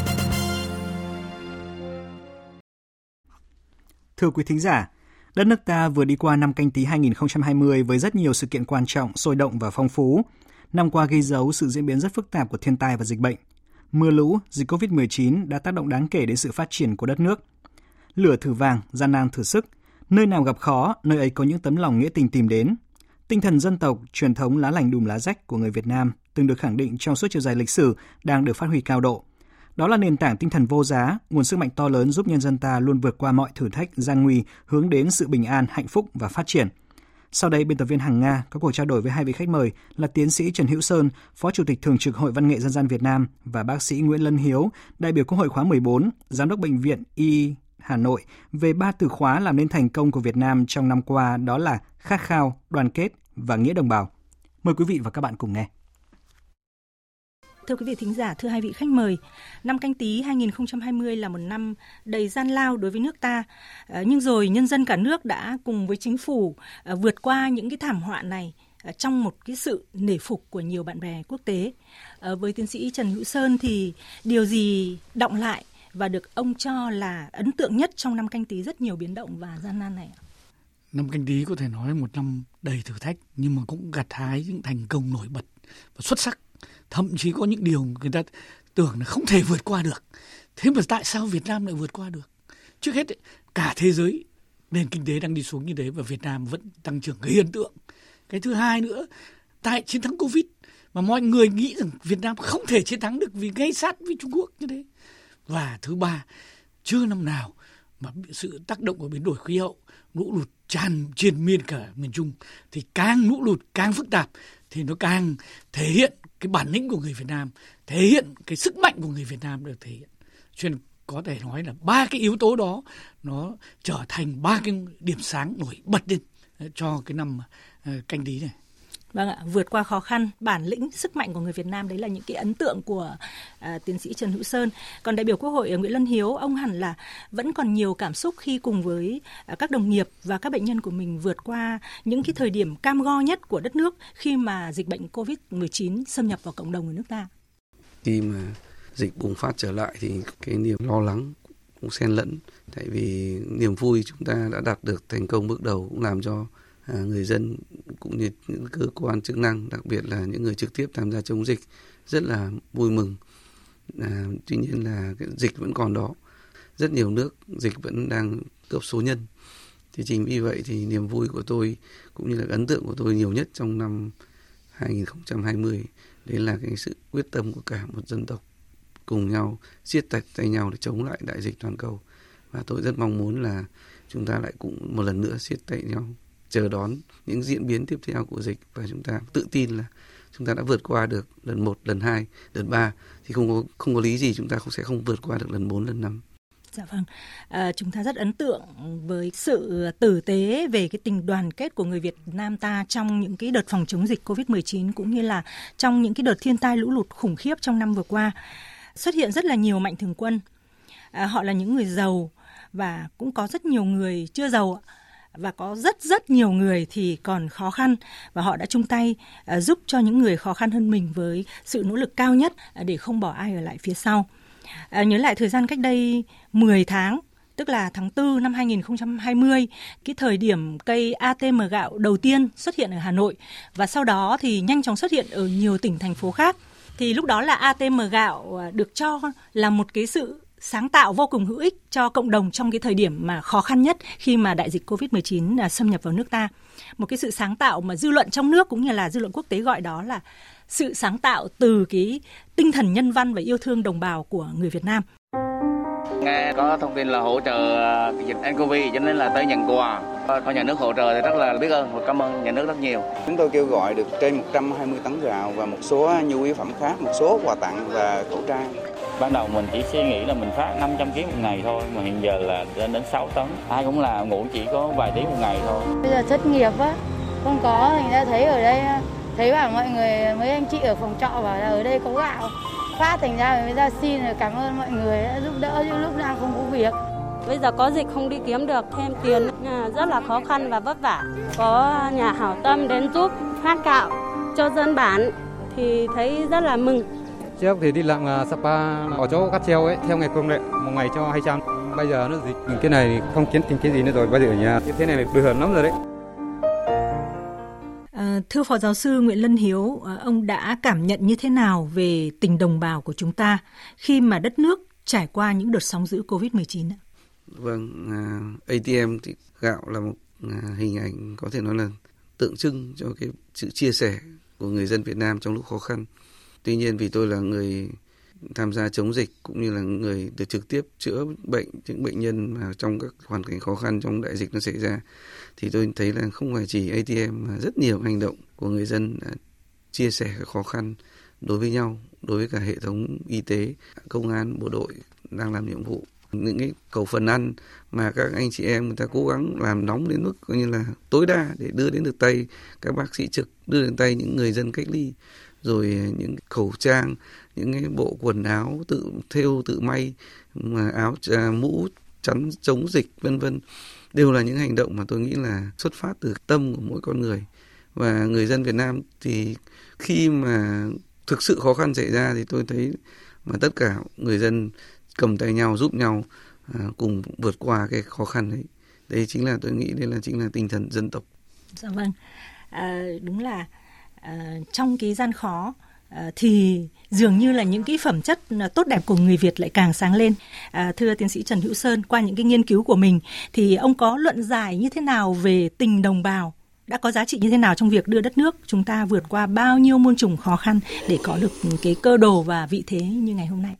Thưa quý thính giả, đất nước ta vừa đi qua năm Canh Tý 2020 với rất nhiều sự kiện quan trọng, sôi động và phong phú. Năm qua ghi dấu sự diễn biến rất phức tạp của thiên tai và dịch bệnh. Mưa lũ, dịch Covid-19 đã tác động đáng kể đến sự phát triển của đất nước. Lửa thử vàng, gian nan thử sức, nơi nào gặp khó, nơi ấy có những tấm lòng nghĩa tình tìm đến. Tinh thần dân tộc, truyền thống lá lành đùm lá rách của người Việt Nam từng được khẳng định trong suốt chiều dài lịch sử đang được phát huy cao độ. Đó là nền tảng tinh thần vô giá, nguồn sức mạnh to lớn giúp nhân dân ta luôn vượt qua mọi thử thách, gian nguy, hướng đến sự bình an, hạnh phúc và phát triển. Sau đây, biên tập viên Hằng Nga có cuộc trao đổi với hai vị khách mời là tiến sĩ Trần Hữu Sơn, Phó Chủ tịch Thường trực Hội Văn nghệ Dân gian Việt Nam và bác sĩ Nguyễn Lân Hiếu, đại biểu Quốc hội khóa 14, Giám đốc Bệnh viện Y Hà Nội về 3 từ khóa làm nên thành công của Việt Nam trong năm qua, đó là khát khao, đoàn kết và nghĩa đồng bào. Mời quý vị và các bạn cùng nghe. Thưa quý vị thính giả, thưa hai vị khách mời, năm Canh Tý 2020 là một năm đầy gian lao đối với nước ta. Nhưng rồi nhân dân cả nước đã cùng với chính phủ vượt qua những cái thảm họa này trong một cái sự nể phục của nhiều bạn bè quốc tế. Với tiến sĩ Trần Hữu Sơn thì điều gì đọng lại và được ông cho là ấn tượng nhất trong năm Canh Tý rất nhiều biến động và gian nan này? Năm Canh Tý có thể nói một năm đầy thử thách nhưng mà cũng gặt hái những thành công nổi bật và xuất sắc. Thậm chí có những điều người ta tưởng là không thể vượt qua được. Thế mà tại sao Việt Nam lại vượt qua được? Trước hết, cả thế giới nền kinh tế đang đi xuống như thế và Việt Nam vẫn tăng trưởng gây ấn tượng. Cái thứ hai nữa, tại chiến thắng Covid mà mọi người nghĩ rằng Việt Nam không thể chiến thắng được vì ngay sát với Trung Quốc như thế. Và thứ ba, chưa năm nào mà sự tác động của biến đổi khí hậu, lũ lụt tràn triền miên cả miền Trung, thì càng lũ lụt càng phức tạp thì nó càng thể hiện cái bản lĩnh của người Việt Nam, thể hiện cái sức mạnh của người Việt Nam được thể hiện. Cho nên có thể nói là 3 cái yếu tố đó nó trở thành 3 cái điểm sáng nổi bật lên cho cái năm Canh Tý này. Vâng ạ, vượt qua khó khăn, bản lĩnh, sức mạnh của người Việt Nam, đấy là những cái ấn tượng của tiến sĩ Trần Hữu Sơn. Còn đại biểu Quốc hội Nguyễn Lân Hiếu, ông hẳn là vẫn còn nhiều cảm xúc khi cùng với các đồng nghiệp và các bệnh nhân của mình vượt qua những cái thời điểm cam go nhất của đất nước khi mà dịch bệnh Covid-19 xâm nhập vào cộng đồng của nước ta. Khi mà dịch bùng phát trở lại thì cái niềm lo lắng cũng xen lẫn, tại vì niềm vui chúng ta đã đạt được thành công bước đầu cũng làm cho người dân cũng như những cơ quan chức năng, đặc biệt là những người trực tiếp tham gia chống dịch rất là vui mừng. Tuy nhiên là cái dịch vẫn còn đó, rất nhiều nước dịch vẫn đang cấp số nhân. Thì chính vì vậy thì niềm vui của tôi cũng như là ấn tượng của tôi nhiều nhất trong năm 2020 đấy là cái sự quyết tâm của cả một dân tộc cùng nhau siết chặt tay nhau để chống lại đại dịch toàn cầu. Và tôi rất mong muốn là chúng ta lại cũng một lần nữa siết tay nhau chờ đón những diễn biến tiếp theo của dịch, và chúng ta tự tin là chúng ta đã vượt qua được lần 1, lần 2, lần 3 thì không có lý gì chúng ta sẽ không vượt qua được lần 4, lần 5. Dạ vâng, chúng ta rất ấn tượng với sự tử tế về cái tình đoàn kết của người Việt Nam ta trong những cái đợt phòng chống dịch Covid-19 cũng như là trong những cái đợt thiên tai lũ lụt khủng khiếp trong năm vừa qua. Xuất hiện rất là nhiều mạnh thường quân, họ là những người giàu và cũng có rất nhiều người chưa giàu và có rất nhiều người thì còn khó khăn, và họ đã chung tay giúp cho những người khó khăn hơn mình với sự nỗ lực cao nhất để không bỏ ai ở lại phía sau. Nhớ lại thời gian cách đây 10 tháng, tức là tháng 4 năm 2020, cái thời điểm cây ATM gạo đầu tiên xuất hiện ở Hà Nội và sau đó thì nhanh chóng xuất hiện ở nhiều tỉnh thành phố khác. Thì lúc đó là ATM gạo được cho là một cái sự sáng tạo vô cùng hữu ích cho cộng đồng trong cái thời điểm mà khó khăn nhất khi mà đại dịch Covid-19 xâm nhập vào nước ta. Một cái sự sáng tạo mà dư luận trong nước cũng như là dư luận quốc tế gọi đó là sự sáng tạo từ cái tinh thần nhân văn và yêu thương đồng bào của người Việt Nam. Nghe có thông tin là hỗ trợ dịch nCoV cho nên là tới nhận quà. Có nhà nước hỗ trợ thì rất là biết ơn và cảm ơn nhà nước rất nhiều. Chúng tôi kêu gọi được trên 120 tấn gạo và một số nhu yếu phẩm khác, một số quà tặng và khẩu trang. Ban đầu mình chỉ suy nghĩ là mình phát 500 kg một ngày thôi, mà hiện giờ là lên đến 6 tấn. Ai cũng là ngủ chỉ có vài tiếng một ngày thôi. Bây giờ thất nghiệp á, không có, thành ra thấy ở đây, thấy bảo mọi người, mấy anh chị ở phòng trọ bảo là ở đây có gạo. phát, thành ra mới ra xin cảm ơn mọi người đã giúp đỡ những lúc nào không có việc. Bây giờ có dịch không đi kiếm được thêm tiền, rất là khó khăn và vất vả. Có nhà hảo tâm đến giúp phát gạo cho dân bản thì thấy rất là mừng. Trước thì đi làm Sapa ở chỗ cáp treo ấy, theo ngày công nghệ, một ngày cho 200. Bây giờ nó dịch cái này không kiếm tìm cái gì nữa rồi, bây giờ ở nhà thế này được hưởng lắm rồi đấy. Thưa Phó Giáo sư Nguyễn Lân Hiếu, ông đã cảm nhận như thế nào về tình đồng bào của chúng ta khi mà đất nước trải qua những đợt sóng dữ Covid-19 ạ? Vâng, ATM thì gạo là một hình ảnh có thể nói là tượng trưng cho cái sự chia sẻ của người dân Việt Nam trong lúc khó khăn. Tuy nhiên vì tôi là người tham gia chống dịch cũng như là người được trực tiếp chữa bệnh những bệnh nhân mà trong các hoàn cảnh khó khăn trong đại dịch nó xảy ra, thì tôi thấy là không phải chỉ ATM mà rất nhiều hành động của người dân chia sẻ cái khó khăn đối với nhau, đối với cả hệ thống y tế, công an, bộ đội đang làm nhiệm vụ. Những cái khẩu phần ăn mà các anh chị em người ta cố gắng làm nóng đến mức coi như là tối đa để đưa đến được tay các bác sĩ trực, đưa đến tay những người dân cách ly, rồi những khẩu trang, những cái bộ quần áo tự thêu tự may, mà áo mũ chắn chống dịch vân vân, đều là những hành động mà tôi nghĩ là xuất phát từ tâm của mỗi con người. Và người dân Việt Nam thì khi mà thực sự khó khăn xảy ra thì tôi thấy mà tất cả người dân cầm tay nhau giúp nhau cùng vượt qua cái khó khăn đấy. Đấy chính là tôi nghĩ đây là chính là tinh thần dân tộc. Dạ vâng, đúng là trong cái gian khó thì dường như là những cái phẩm chất tốt đẹp của người Việt lại càng sáng lên. Thưa tiến sĩ Trần Hữu Sơn, qua những cái nghiên cứu của mình thì ông có luận giải như thế nào về tình đồng bào, đã có giá trị như thế nào trong việc đưa đất nước chúng ta vượt qua bao nhiêu muôn trùng khó khăn để có được cái cơ đồ và vị thế như ngày hôm nay?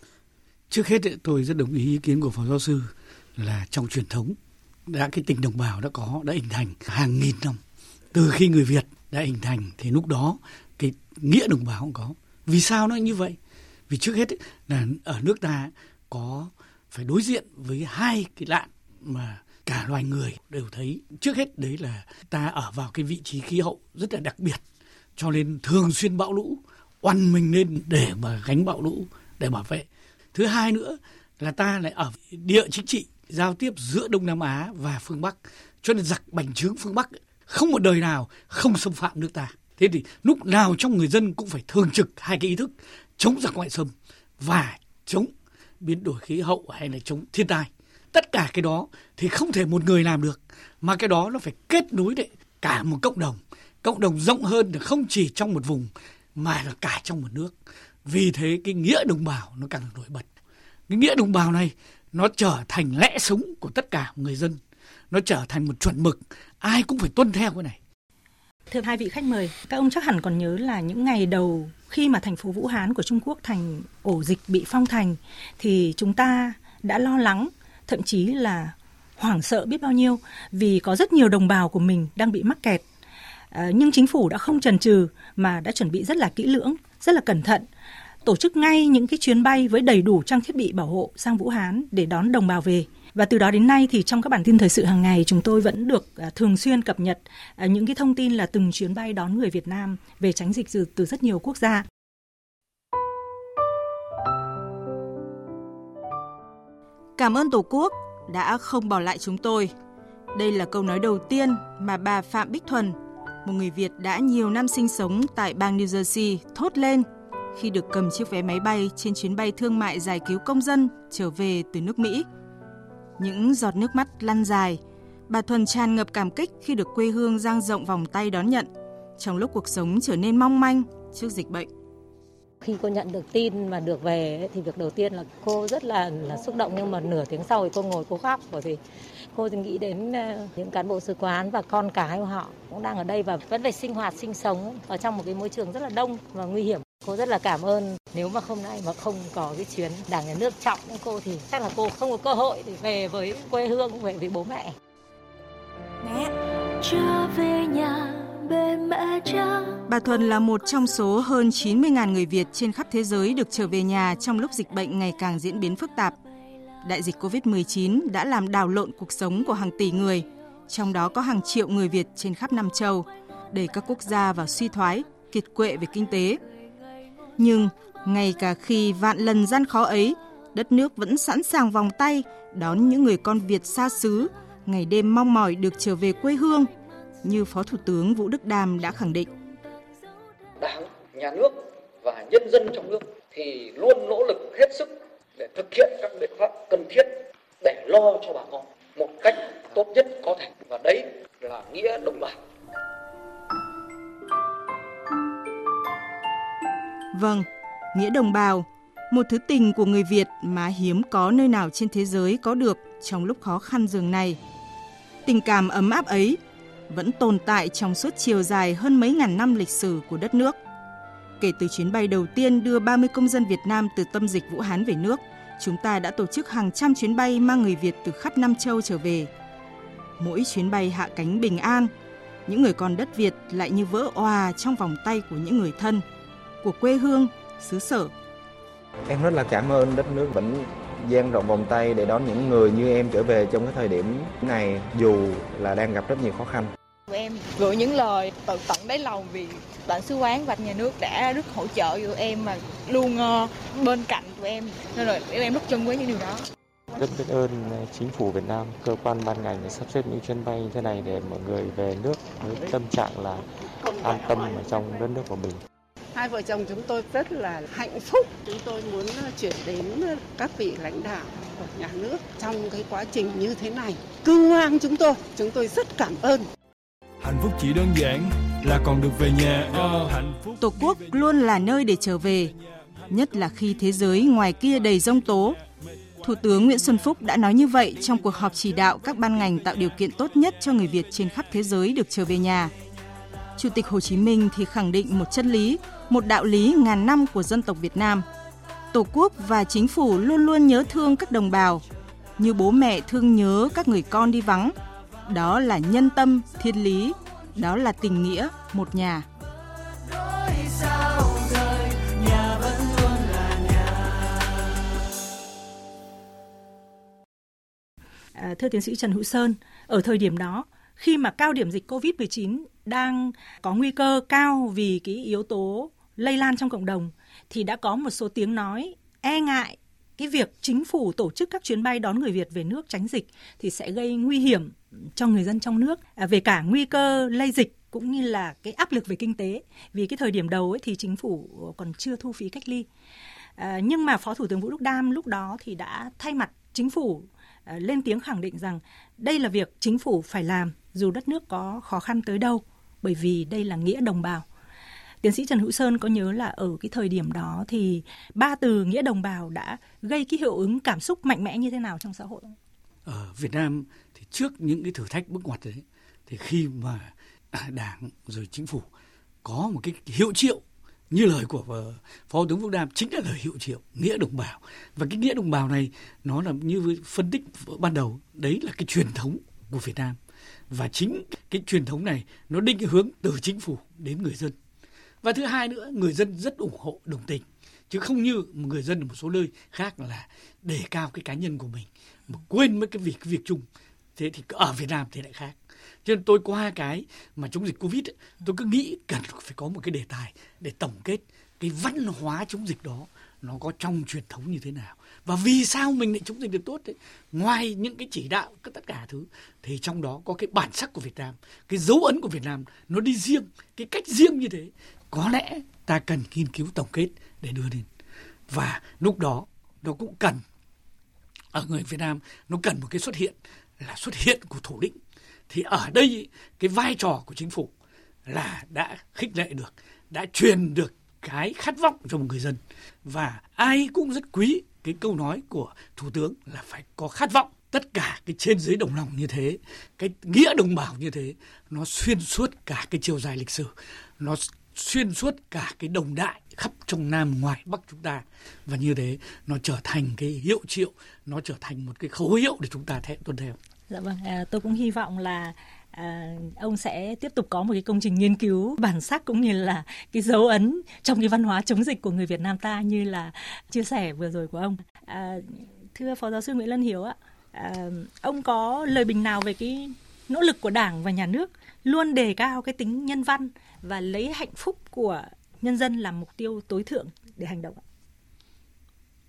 Trước hết tôi rất đồng ý ý kiến của Phó Giáo sư là trong truyền thống cái tình đồng bào đã hình thành hàng nghìn năm. Từ khi người Việt đã hình thành thì lúc đó cái nghĩa đồng bào cũng có. Vì sao nó như vậy? Vì trước hết là ở nước ta có phải đối diện với hai cái nạn mà cả loài người đều thấy. Trước hết đấy là ta ở vào cái vị trí khí hậu rất là đặc biệt, cho nên thường xuyên bão lũ, oằn mình lên để mà gánh bão lũ, để bảo vệ. Thứ hai nữa là ta lại ở địa chính trị giao tiếp giữa Đông Nam Á và phương Bắc, cho nên giặc bành trướng phương Bắc không một đời nào không xâm phạm nước ta. Thế thì lúc nào trong người dân cũng phải thường trực hai cái ý thức chống giặc ngoại xâm và chống biến đổi khí hậu hay là chống thiên tai. Tất cả cái đó thì không thể một người làm được, mà cái đó nó phải kết nối để cả một cộng đồng rộng hơn, là không chỉ trong một vùng mà là cả trong một nước. Vì thế cái nghĩa đồng bào nó càng nổi bật. Cái nghĩa đồng bào này nó trở thành lẽ sống của tất cả người dân, nó trở thành một chuẩn mực, ai cũng phải tuân theo cái này. Thưa hai vị khách mời, các ông chắc hẳn còn nhớ là những ngày đầu khi mà thành phố Vũ Hán của Trung Quốc thành ổ dịch bị phong thành thì chúng ta đã lo lắng, thậm chí là hoảng sợ biết bao nhiêu vì có rất nhiều đồng bào của mình đang bị mắc kẹt. Nhưng chính phủ đã không chần chừ mà đã chuẩn bị rất là kỹ lưỡng, rất là cẩn thận, tổ chức ngay những cái chuyến bay với đầy đủ trang thiết bị bảo hộ sang Vũ Hán để đón đồng bào về. Và từ đó đến nay thì trong các bản tin thời sự hàng ngày chúng tôi vẫn được thường xuyên cập nhật những cái thông tin là từng chuyến bay đón người Việt Nam về tránh dịch từ rất nhiều quốc gia. Cảm ơn Tổ quốc đã không bỏ lại chúng tôi. Đây là câu nói đầu tiên mà bà Phạm Bích Thuần, một người Việt đã nhiều năm sinh sống tại bang New Jersey, thốt lên khi được cầm chiếc vé máy bay trên chuyến bay thương mại giải cứu công dân trở về từ nước Mỹ. Những giọt nước mắt lăn dài, bà Thuần tràn ngập cảm kích khi được quê hương dang rộng vòng tay đón nhận trong lúc cuộc sống trở nên mong manh trước dịch bệnh. Khi cô nhận được tin mà được về thì việc đầu tiên là cô rất là xúc động, nhưng mà nửa tiếng sau thì cô ngồi cô khóc, bởi vì cô thì nghĩ đến những cán bộ sứ quán và con cái của họ cũng đang ở đây và vẫn phải sinh hoạt sinh sống ở trong một cái môi trường rất là đông và nguy hiểm. Cô rất là cảm ơn, nếu mà hôm nay mà không có cái chuyến Đảng Nhà nước trọng với cô thì chắc là cô không có cơ hội để về với quê hương, về với bố mẹ. Mẹ trở về nhà bên mẹ cha. Bà Thuần là một trong số hơn 90.000 người Việt trên khắp thế giới được trở về nhà trong lúc dịch bệnh ngày càng diễn biến phức tạp. Đại dịch Covid-19 đã làm đảo lộn cuộc sống của hàng tỷ người, trong đó có hàng triệu người Việt trên khắp năm châu, đẩy các quốc gia vào suy thoái, kiệt quệ về kinh tế. Nhưng Ngay cả khi vạn lần gian khó ấy, đất nước vẫn sẵn sàng vòng tay đón những người con Việt xa xứ, ngày đêm mong mỏi được trở về quê hương, như Phó Thủ tướng Vũ Đức Đam đã khẳng định. Đảng, nhà nước và nhân dân trong nước thì luôn nỗ lực hết sức để thực hiện các biện pháp cần thiết để lo cho bà con một cách tốt nhất có thể, và đấy là nghĩa đồng bào. Vâng, nghĩa đồng bào, một thứ tình của người Việt mà hiếm có nơi nào trên thế giới có được trong lúc khó khăn dường này. Tình cảm ấm áp ấy vẫn tồn tại trong suốt chiều dài hơn mấy ngàn năm lịch sử của đất nước. Kể từ chuyến bay đầu tiên đưa 30 công dân Việt Nam từ tâm dịch Vũ Hán về nước, chúng ta đã tổ chức hàng trăm chuyến bay mang người Việt từ khắp Nam Châu trở về. Mỗi chuyến bay hạ cánh bình an, những người con đất Việt lại như vỡ òa trong vòng tay của những người thân, của quê hương, xứ sở. Em rất là cảm ơn đất nước vẫn dang rộng vòng tay để đón những người như em trở về trong cái thời điểm này, dù là đang gặp rất nhiều khó khăn. Em gửi những lời từ tận đáy lòng vì Đại sứ quán và nhà nước đã rất hỗ trợ tụi em mà luôn bên cạnh tụi em, nên là em rất trân quý những điều đó. Rất biết ơn chính phủ Việt Nam, cơ quan ban ngành để sắp xếp những chuyến bay như thế này để mọi người về nước với tâm trạng là an tâm ở trong đất nước của mình. Hai vợ chồng chúng tôi rất là hạnh phúc. Chúng tôi muốn chuyển đến các vị lãnh đạo của nhà nước trong cái quá trình như thế này. Cưng hoang chúng tôi rất cảm ơn. Hạnh phúc chỉ đơn giản là còn được về nhà. Tổ quốc luôn là nơi để trở về, nhất là khi thế giới ngoài kia đầy giông tố. Thủ tướng Nguyễn Xuân Phúc đã nói như vậy trong cuộc họp chỉ đạo các ban ngành tạo điều kiện tốt nhất cho người Việt trên khắp thế giới được trở về nhà. Chủ tịch Hồ Chí Minh thì khẳng định một chân lý, một đạo lý ngàn năm của dân tộc Việt Nam. Tổ quốc và chính phủ luôn luôn nhớ thương các đồng bào, như bố mẹ thương nhớ các người con đi vắng. Đó là nhân tâm, thiên lý, đó là tình nghĩa, một nhà. Thưa tiến sĩ Trần Hữu Sơn, ở thời điểm đó, khi mà cao điểm dịch COVID-19 đang có nguy cơ cao vì cái yếu tố lây lan trong cộng đồng, thì đã có một số tiếng nói e ngại cái việc chính phủ tổ chức các chuyến bay đón người Việt về nước tránh dịch thì sẽ gây nguy hiểm cho người dân trong nước, về cả nguy cơ lây dịch cũng như là cái áp lực về kinh tế. Vì cái thời điểm đầu ấy thì chính phủ còn chưa thu phí cách ly. Nhưng mà Phó Thủ tướng Vũ Đức Đam lúc đó thì đã thay mặt chính phủ lên tiếng khẳng định rằng đây là việc chính phủ phải làm dù đất nước có khó khăn tới đâu, bởi vì đây là nghĩa đồng bào. Tiến sĩ Trần Hữu Sơn có nhớ là ở cái thời điểm đó thì ba từ nghĩa đồng bào đã gây cái hiệu ứng cảm xúc mạnh mẽ như thế nào trong xã hội? Ở Việt Nam thì trước những cái thử thách bước ngoặt đấy, thì khi mà Đảng rồi chính phủ có một cái hiệu triệu như lời của Phó Tướng Vũ Đam, chính là lời hiệu triệu nghĩa đồng bào. Và cái nghĩa đồng bào này nó là như phân tích ban đầu, đấy là cái truyền thống của Việt Nam. Và chính cái truyền thống này nó định hướng từ chính phủ đến người dân. Và thứ hai nữa, người dân rất ủng hộ, đồng tình. Chứ không như người dân ở một số nơi khác là đề cao cái cá nhân của mình mà quên mất cái việc chung. Thế thì ở Việt Nam thì lại khác. Cho nên tôi qua cái mà chống dịch Covid ấy, tôi cứ nghĩ cần phải có một cái đề tài để tổng kết cái văn hóa chống dịch đó nó có trong truyền thống như thế nào. Và vì sao mình lại chống dịch được tốt ấy? Ngoài những cái chỉ đạo, tất cả thứ, thì trong đó có cái bản sắc của Việt Nam, cái dấu ấn của Việt Nam, nó đi riêng, cái cách riêng như thế. Có lẽ ta cần nghiên cứu tổng kết để đưa lên. Và lúc đó nó cũng cần, ở người Việt Nam, nó cần một cái xuất hiện của thủ lĩnh. Thì ở đây cái vai trò của chính phủ là đã khích lệ được, đã truyền được cái khát vọng cho một người dân. Và ai cũng rất quý cái câu nói của Thủ tướng là phải có khát vọng. Tất cả cái trên dưới đồng lòng như thế, cái nghĩa đồng bào như thế, nó xuyên suốt cả cái chiều dài lịch sử, nó xuyên suốt cả cái đồng đại khắp trong Nam ngoài Bắc chúng ta. Và như thế nó trở thành cái hiệu triệu, nó trở thành một cái khẩu hiệu để chúng ta tuân theo. Dạ vâng, tôi cũng hy vọng là ông sẽ tiếp tục có một cái công trình nghiên cứu bản sắc cũng như là cái dấu ấn trong cái văn hóa chống dịch của người Việt Nam ta như là chia sẻ vừa rồi của ông. Thưa Phó Giáo sư Nguyễn Lân Hiếu ạ, ông có lời bình nào về cái nỗ lực của Đảng và Nhà nước luôn đề cao cái tính nhân văn và lấy hạnh phúc của nhân dân làm mục tiêu tối thượng để hành động ạ?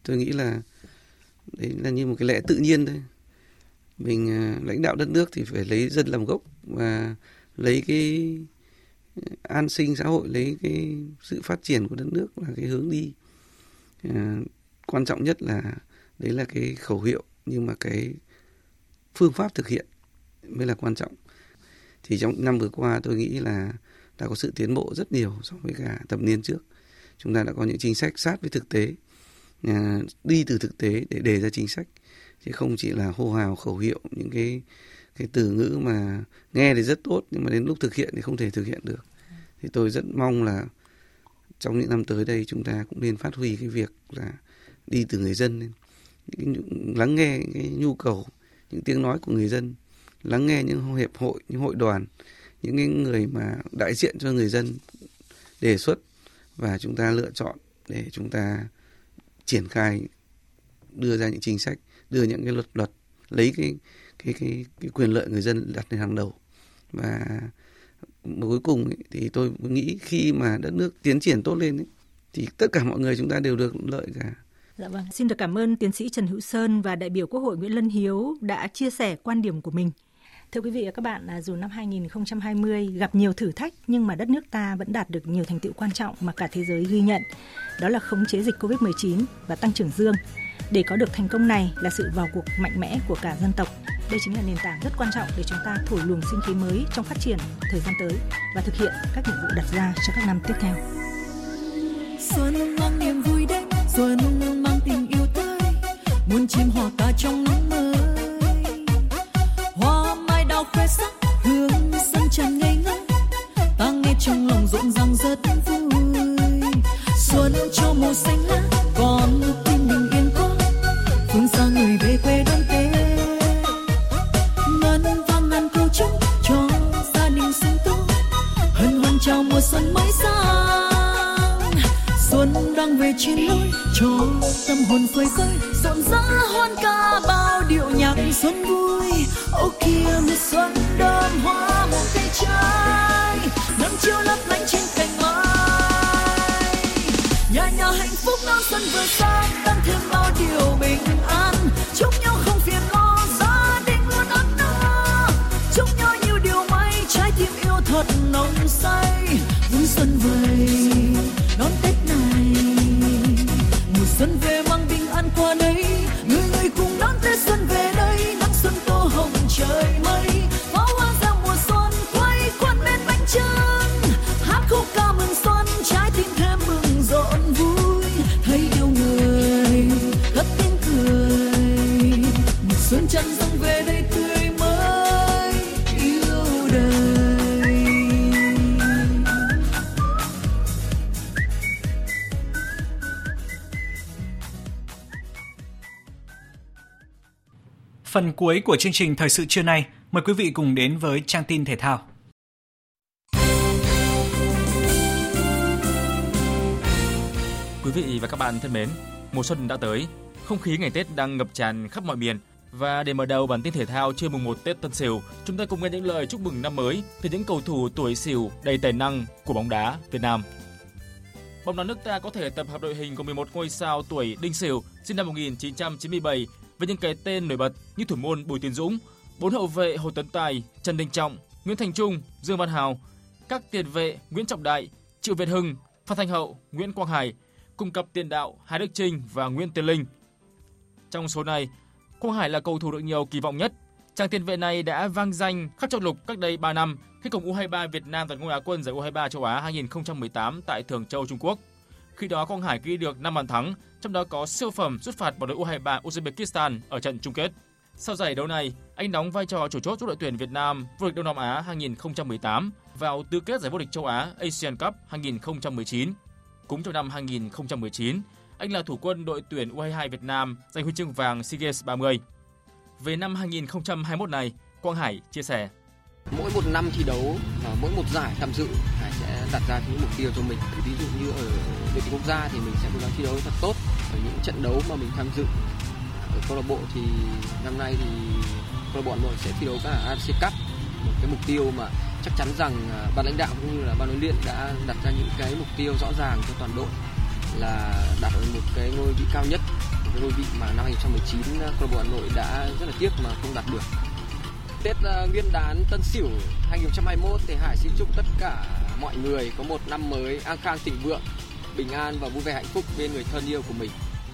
tôi nghĩ là đấy là như một cái lẽ tự nhiên thôi. Mình lãnh đạo đất nước thì phải lấy dân làm gốc và lấy cái an sinh xã hội, lấy cái sự phát triển của đất nước là cái hướng đi. Quan trọng nhất là đấy là cái khẩu hiệu, nhưng mà cái phương pháp thực hiện mới là quan trọng. Thì trong năm vừa qua tôi nghĩ là đã có sự tiến bộ rất nhiều so với cả thập niên trước. Chúng ta đã có những chính sách sát với thực tế, đi từ thực tế để đề ra chính sách, chứ không chỉ là hô hào khẩu hiệu, những cái từ ngữ mà nghe thì rất tốt nhưng mà đến lúc thực hiện thì không thể thực hiện được. Thì tôi rất mong là trong những năm tới đây chúng ta cũng nên phát huy cái việc là đi từ người dân lên, lắng nghe cái nhu cầu, những tiếng nói của người dân, lắng nghe những hiệp hội, những hội đoàn, những người mà đại diện cho người dân đề xuất, và chúng ta lựa chọn để chúng ta triển khai, đưa ra những chính sách, đưa những cái luật lấy cái quyền lợi người dân đặt lên hàng đầu. Và cuối cùng ấy, thì tôi nghĩ khi mà đất nước tiến triển tốt lên ấy, thì tất cả mọi người chúng ta đều được lợi cả. Dạ vâng, xin được cảm ơn tiến sĩ Trần Hữu Sơn và đại biểu Quốc hội Nguyễn Lân Hiếu đã chia sẻ quan điểm của mình. Thưa quý vị và các bạn, dù năm 2020 gặp nhiều thử thách nhưng mà đất nước ta vẫn đạt được nhiều thành tựu quan trọng mà cả thế giới ghi nhận. Đó là khống chế dịch Covid-19 và tăng trưởng dương. Để có được thành công này là sự vào cuộc mạnh mẽ của cả dân tộc. Đây chính là nền tảng rất quan trọng để chúng ta thổi luồng sinh khí mới trong phát triển thời gian tới và thực hiện các nhiệm vụ đặt ra cho các năm tiếp theo. Xuân mang niềm vui đến, xuân mang tình yêu tới, muôn chim hò ca trong nắng mới. Hoa mai đào khoe sắc, hương sân tràn ngây ngất, ta nghe trong lòng rộn ràng rất vui. Xuân cho màu xanh lá, còn tim mình yên có, phương xa người về quê đón Tết. Ngân vang ngàn câu chúc cho gia đình sung túc, hân hoan chào mùa xuân mới sang. Xuân đang về trên lối cho tâm hồn phơi phới, rộn rã hoan ca bao điệu nhạc xuân vui. Ô kia mùa xuân đơm hoa một cây trái, nắng chiều lấp lánh trên cành mai. Nhà nhà hạnh phúc đón xuân vừa sang, tăng thêm bao điều bình an. Chúc nhau không phiền lo, gia đình luôn ấm no. Chúc nhau nhiều điều may, trái tim yêu thật nồng say. Vui xuân vầy đón Tết này, mùa xuân về mang bình an qua đây. Người người cùng đón Tết xuân về đây, nắng xuân tô hồng trời mây. Pháo hoa ra mùa xuân quay quanh bên bánh trưng, hát khúc ca mừng xuân, trái tim thêm mừng rộn vui. Thấy yêu người cất tiếng cười, mùa xuân tràn dâng về đây tươi mới yêu đời. Phần cuối của chương trình Thời sự trưa nay, mời quý vị cùng đến với trang tin thể thao. Quý vị và các bạn thân mến, mùa xuân đã tới, không khí ngày Tết đang ngập tràn khắp mọi miền. Và để mở đầu bản tin thể thao trưa mùng 1 Tết Tân Sửu, chúng ta cùng nghe những lời chúc mừng năm mới từ những cầu thủ tuổi Sửu đầy tài năng của bóng đá Việt Nam. Bóng đá nước ta có thể tập hợp đội hình của 11 ngôi sao tuổi Đinh Sửu sinh năm 1997 với những cái tên nổi bật như thủ môn Bùi Tiến Dũng, 4 hậu vệ Hồ Tấn Tài, Trần Đình Trọng, Nguyễn Thành Trung, Dương Văn Hào, các tiền vệ Nguyễn Trọng Đại, Triệu Việt Hưng, Phan Thanh Hậu, Nguyễn Quang Hải, cùng cặp tiền đạo Hà Đức Chinh và Nguyễn Tiến Linh. Trong số này, Quang Hải là cầu thủ được nhiều kỳ vọng nhất. Chàng tiền vệ này đã vang danh khắp châu lục cách đây 3 năm khi cùng U23 Việt Nam giành ngôi Á quân giải U23 châu Á 2018 tại Thường Châu, Trung Quốc. Khi đó, Quang Hải ghi được 5 bàn thắng, trong đó có siêu phẩm sút phạt vào đội U23 Uzbekistan ở trận chung kết. Sau giải đấu này, anh đóng vai trò chủ chốt giúp đội tuyển Việt Nam vô địch Đông Nam Á 2018 vào tứ kết giải vô địch châu Á Asian Cup 2019. Cũng trong năm 2019, anh là thủ quân đội tuyển U22 Việt Nam giành huy chương vàng SEA Games 30. Về năm 2021 này, Quang Hải chia sẻ: Mỗi một năm thi đấu và mỗi một giải tham dự Hải sẽ đặt ra những mục tiêu cho mình. Ví dụ như ở đội tuyển quốc gia thì mình sẽ cố gắng thi đấu thật tốt. Ở những trận đấu mà mình tham dự ở câu lạc bộ thì năm nay thì câu lạc bộ Hà Nội sẽ thi đấu cả AFC Cup, một cái mục tiêu mà chắc chắn rằng ban lãnh đạo cũng như là ban huấn luyện đã đặt ra những cái mục tiêu rõ ràng cho toàn đội là đạt được một cái ngôi vị cao nhất, một cái ngôi vị mà năm 2019 câu lạc bộ Hà Nội đã rất là tiếc mà không đạt được. Tết Nguyên đán Tân Sửu 2021 thì Hải xin chúc tất cả mọi người có một năm mới an khang thịnh vượng, bình an và vui vẻ hạnh phúc bên người thân yêu của mình.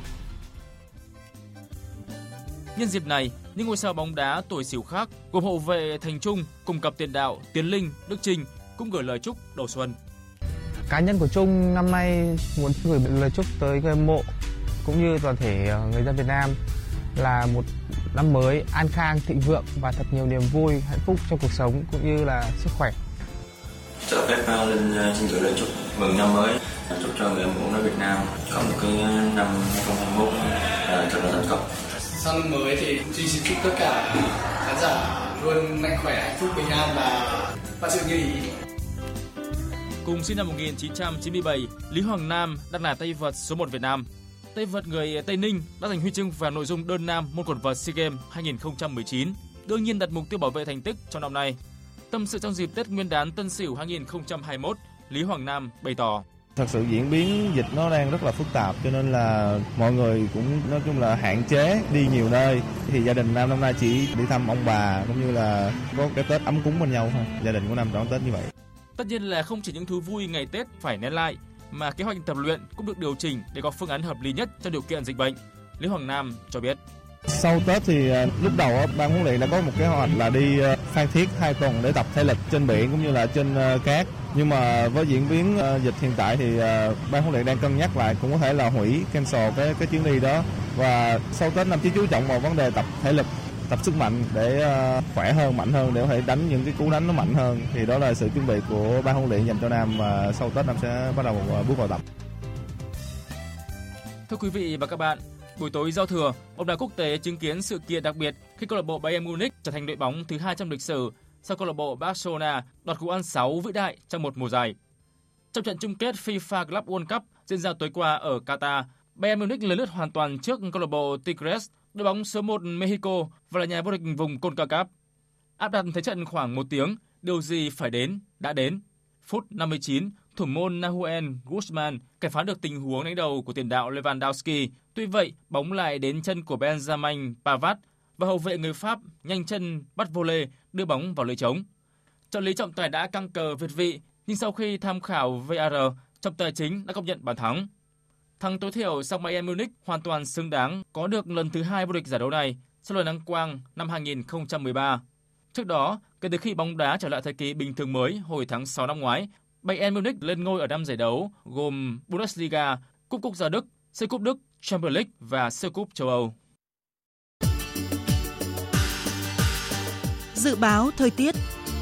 Nhân dịp này, những ngôi sao bóng đá tuổi Sửu khác gồm hậu vệ Thành Trung cùng cặp tiền đạo Tiến Linh, Đức Chinh cũng gửi lời chúc đầu xuân. Cá nhân của Trung năm nay muốn gửi lời chúc tới người hâm mộ cũng như toàn thể người dân Việt Nam là một năm mới an khang thịnh vượng và thật nhiều niềm vui, hạnh phúc trong cuộc sống cũng như là sức khỏe. Cho phép Linh xin gửi lời chúc mừng năm mới, chúc cho người hâm mộ bóng đá Việt Nam có một cái năm 2021 thật là thành công. Sang năm mới thì Trinh xin chúc tất cả khán giả luôn mạnh khỏe, hạnh phúc, bình an và vạn sự như ý. Cùng sinh năm 1997, Lý Hoàng Nam đang là tay vợt số 1 Việt Nam. Tay vợt người Tây Ninh đã giành huy chương vàng nội dung đơn nam môn quần vợt SEA Games 2019, đương nhiên đặt mục tiêu bảo vệ thành tích trong năm nay. Tâm sự trong dịp Tết Nguyên đán Tân Sửu 2021, Lý Hoàng Nam bày tỏ: Thật sự diễn biến dịch nó đang rất là phức tạp cho nên là mọi người cũng nói chung là hạn chế đi nhiều nơi. Thì gia đình Nam năm nay chỉ đi thăm ông bà cũng như là có cái Tết ấm cúng bên nhau thôi. Gia đình của Nam đón Tết như vậy. Tất nhiên là không chỉ những thú vui ngày Tết phải nén lại, mà kế hoạch tập luyện cũng được điều chỉnh để có phương án hợp lý nhất trong điều kiện dịch bệnh. Lý Hoàng Nam cho biết. Sau Tết thì lúc đầu ban huấn luyện đã có một kế hoạch là đi Phan Thiết 2 tuần để tập thể lực trên biển cũng như là trên cát. Nhưng mà với diễn biến dịch hiện tại thì ban huấn luyện đang cân nhắc lại, cũng có thể là hủy, cancel cái chuyến đi đó. Và sau Tết Nam chỉ chú trọng vào vấn đề tập thể lực, tập sức mạnh để khỏe hơn, mạnh hơn để có thể đánh những cái cú đánh nó mạnh hơn. Thì đó là sự chuẩn bị của ban huấn luyện dành cho Nam, và sau Tết Nam sẽ bắt đầu bước vào tập. Thưa quý vị và các bạn, buổi tối giao thừa, bóng đá quốc tế chứng kiến sự kiện đặc biệt khi câu lạc bộ Bayern Munich trở thành đội bóng thứ 2 trong lịch sử sau câu lạc bộ Barcelona đoạt cú ăn 6 vĩ đại trong một mùa giải. Trong trận chung kết FIFA Club World Cup diễn ra tối qua ở Qatar, Bayern Munich lên lướt hoàn toàn trước câu lạc bộ Tigres, đội bóng số 1 Mexico và là nhà vô địch vùng CONCACAF. Áp đặt thế trận khoảng 1 tiếng, điều gì phải đến đã đến. Phút 59, thủ môn Nahuel Guzman cải phán được tình huống đánh đầu của tiền đạo Lewandowski. Tuy vậy, bóng lại đến chân của Benjamin Pavard và hậu vệ người Pháp nhanh chân bắt volley đưa bóng vào lưới trống. Trợ lý trọng tài đã căng cờ việt vị, nhưng sau khi tham khảo VAR, trọng tài chính đã công nhận bàn thắng. Thắng tối thiểu, song Bayern Munich hoàn toàn xứng đáng có được lần thứ 2 vô địch giải đấu này sau lời đăng quang năm 2013. Trước đó, kể từ khi bóng đá trở lại thời kỳ bình thường mới hồi tháng 6 năm ngoái, Bayern Munich lên ngôi ở 5 giải đấu gồm Bundesliga, Cúp Quốc gia Đức, C-Cúp Đức, Champions League và C-Cúp châu Âu. Dự báo thời tiết.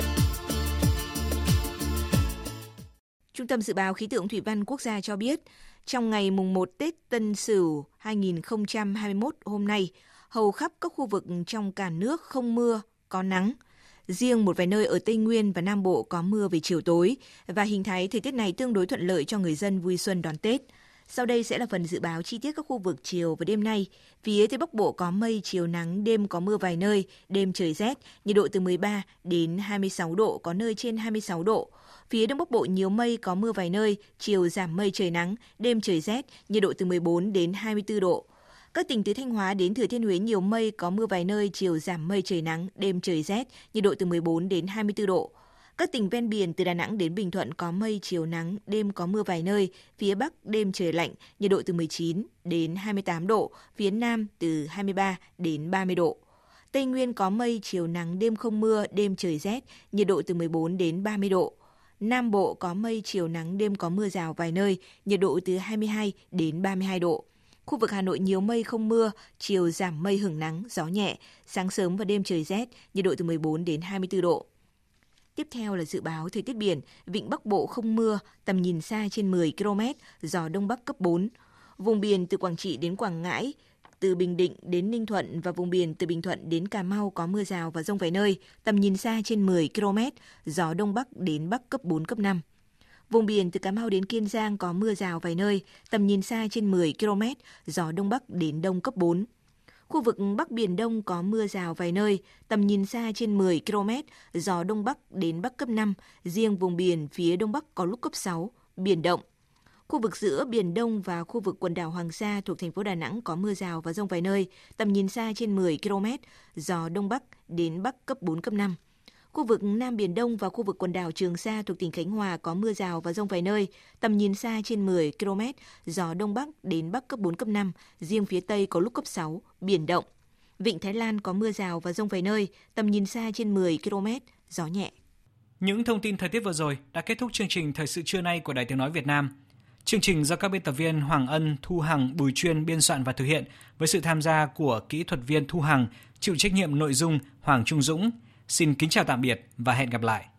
Trung tâm Dự báo Khí tượng Thủy văn Quốc gia cho biết, trong ngày mùng 1 Tết Tân Sửu 2021 hôm nay, hầu khắp các khu vực trong cả nước không mưa, có nắng. Riêng một vài nơi ở Tây Nguyên và Nam Bộ có mưa về chiều tối và hình thái thời tiết này tương đối thuận lợi cho người dân vui xuân đón Tết. Sau đây sẽ là phần dự báo chi tiết các khu vực chiều và đêm nay. Phía Tây Bắc Bộ có mây, chiều nắng, đêm có mưa vài nơi, đêm trời rét, nhiệt độ từ 13 đến 26 độ, có nơi trên 26 độ. Phía Đông Bắc Bộ nhiều mây, có mưa vài nơi, chiều giảm mây trời nắng, đêm trời rét, nhiệt độ từ 14 đến 24 độ. Các tỉnh từ Thanh Hóa đến Thừa Thiên Huế nhiều mây, có mưa vài nơi, chiều giảm mây trời nắng, đêm trời rét, nhiệt độ từ 14 đến 24 độ. Các tỉnh ven biển từ Đà Nẵng đến Bình Thuận có mây, chiều nắng, đêm có mưa vài nơi, phía Bắc đêm trời lạnh, nhiệt độ từ 19 đến 28 độ, phía Nam từ 23 đến 30 độ. Tây Nguyên có mây, chiều nắng, đêm không mưa, đêm trời rét, nhiệt độ từ 14 đến 30 độ. Nam Bộ có mây, chiều nắng, đêm có mưa rào vài nơi, nhiệt độ từ 22 đến 32 độ. Khu vực Hà Nội nhiều mây không mưa, chiều giảm mây hửng nắng, gió nhẹ, sáng sớm và đêm trời rét, nhiệt độ từ 14 đến 24 độ. Tiếp theo là dự báo thời tiết biển, vịnh Bắc Bộ không mưa, tầm nhìn xa trên 10 km, gió Đông Bắc cấp 4. Vùng biển từ Quảng Trị đến Quảng Ngãi, từ Bình Định đến Ninh Thuận và vùng biển từ Bình Thuận đến Cà Mau có mưa rào và dông vài nơi, tầm nhìn xa trên 10 km, gió Đông Bắc đến Bắc cấp 4, cấp 5. Vùng biển từ Cà Mau đến Kiên Giang có mưa rào vài nơi, tầm nhìn xa trên 10 km, gió Đông Bắc đến Đông cấp 4. Khu vực Bắc Biển Đông có mưa rào vài nơi, tầm nhìn xa trên 10 km, gió Đông Bắc đến Bắc cấp 5, riêng vùng biển phía Đông Bắc có lúc cấp 6, biển động. Khu vực giữa Biển Đông và khu vực quần đảo Hoàng Sa thuộc thành phố Đà Nẵng có mưa rào và dông vài nơi, tầm nhìn xa trên 10 km, gió Đông Bắc đến Bắc cấp 4, cấp 5. Khu vực Nam Biển Đông và khu vực quần đảo Trường Sa thuộc tỉnh Khánh Hòa có mưa rào và dông vài nơi, tầm nhìn xa trên 10 km, gió Đông Bắc đến Bắc cấp 4, cấp 5, riêng phía Tây có lúc cấp 6, biển động. Vịnh Thái Lan có mưa rào và dông vài nơi, tầm nhìn xa trên 10 km, gió nhẹ. Những thông tin thời tiết vừa rồi đã kết thúc chương trình Thời sự trưa nay của Đài Tiếng nói Việt Nam. Chương trình do các biên tập viên Hoàng Ân, Thu Hằng, Bùi Chuyên biên soạn và thực hiện với sự tham gia của kỹ thuật viên Thu Hằng, chịu trách nhiệm nội dung Hoàng Trung Dũng. Xin kính chào tạm biệt và hẹn gặp lại.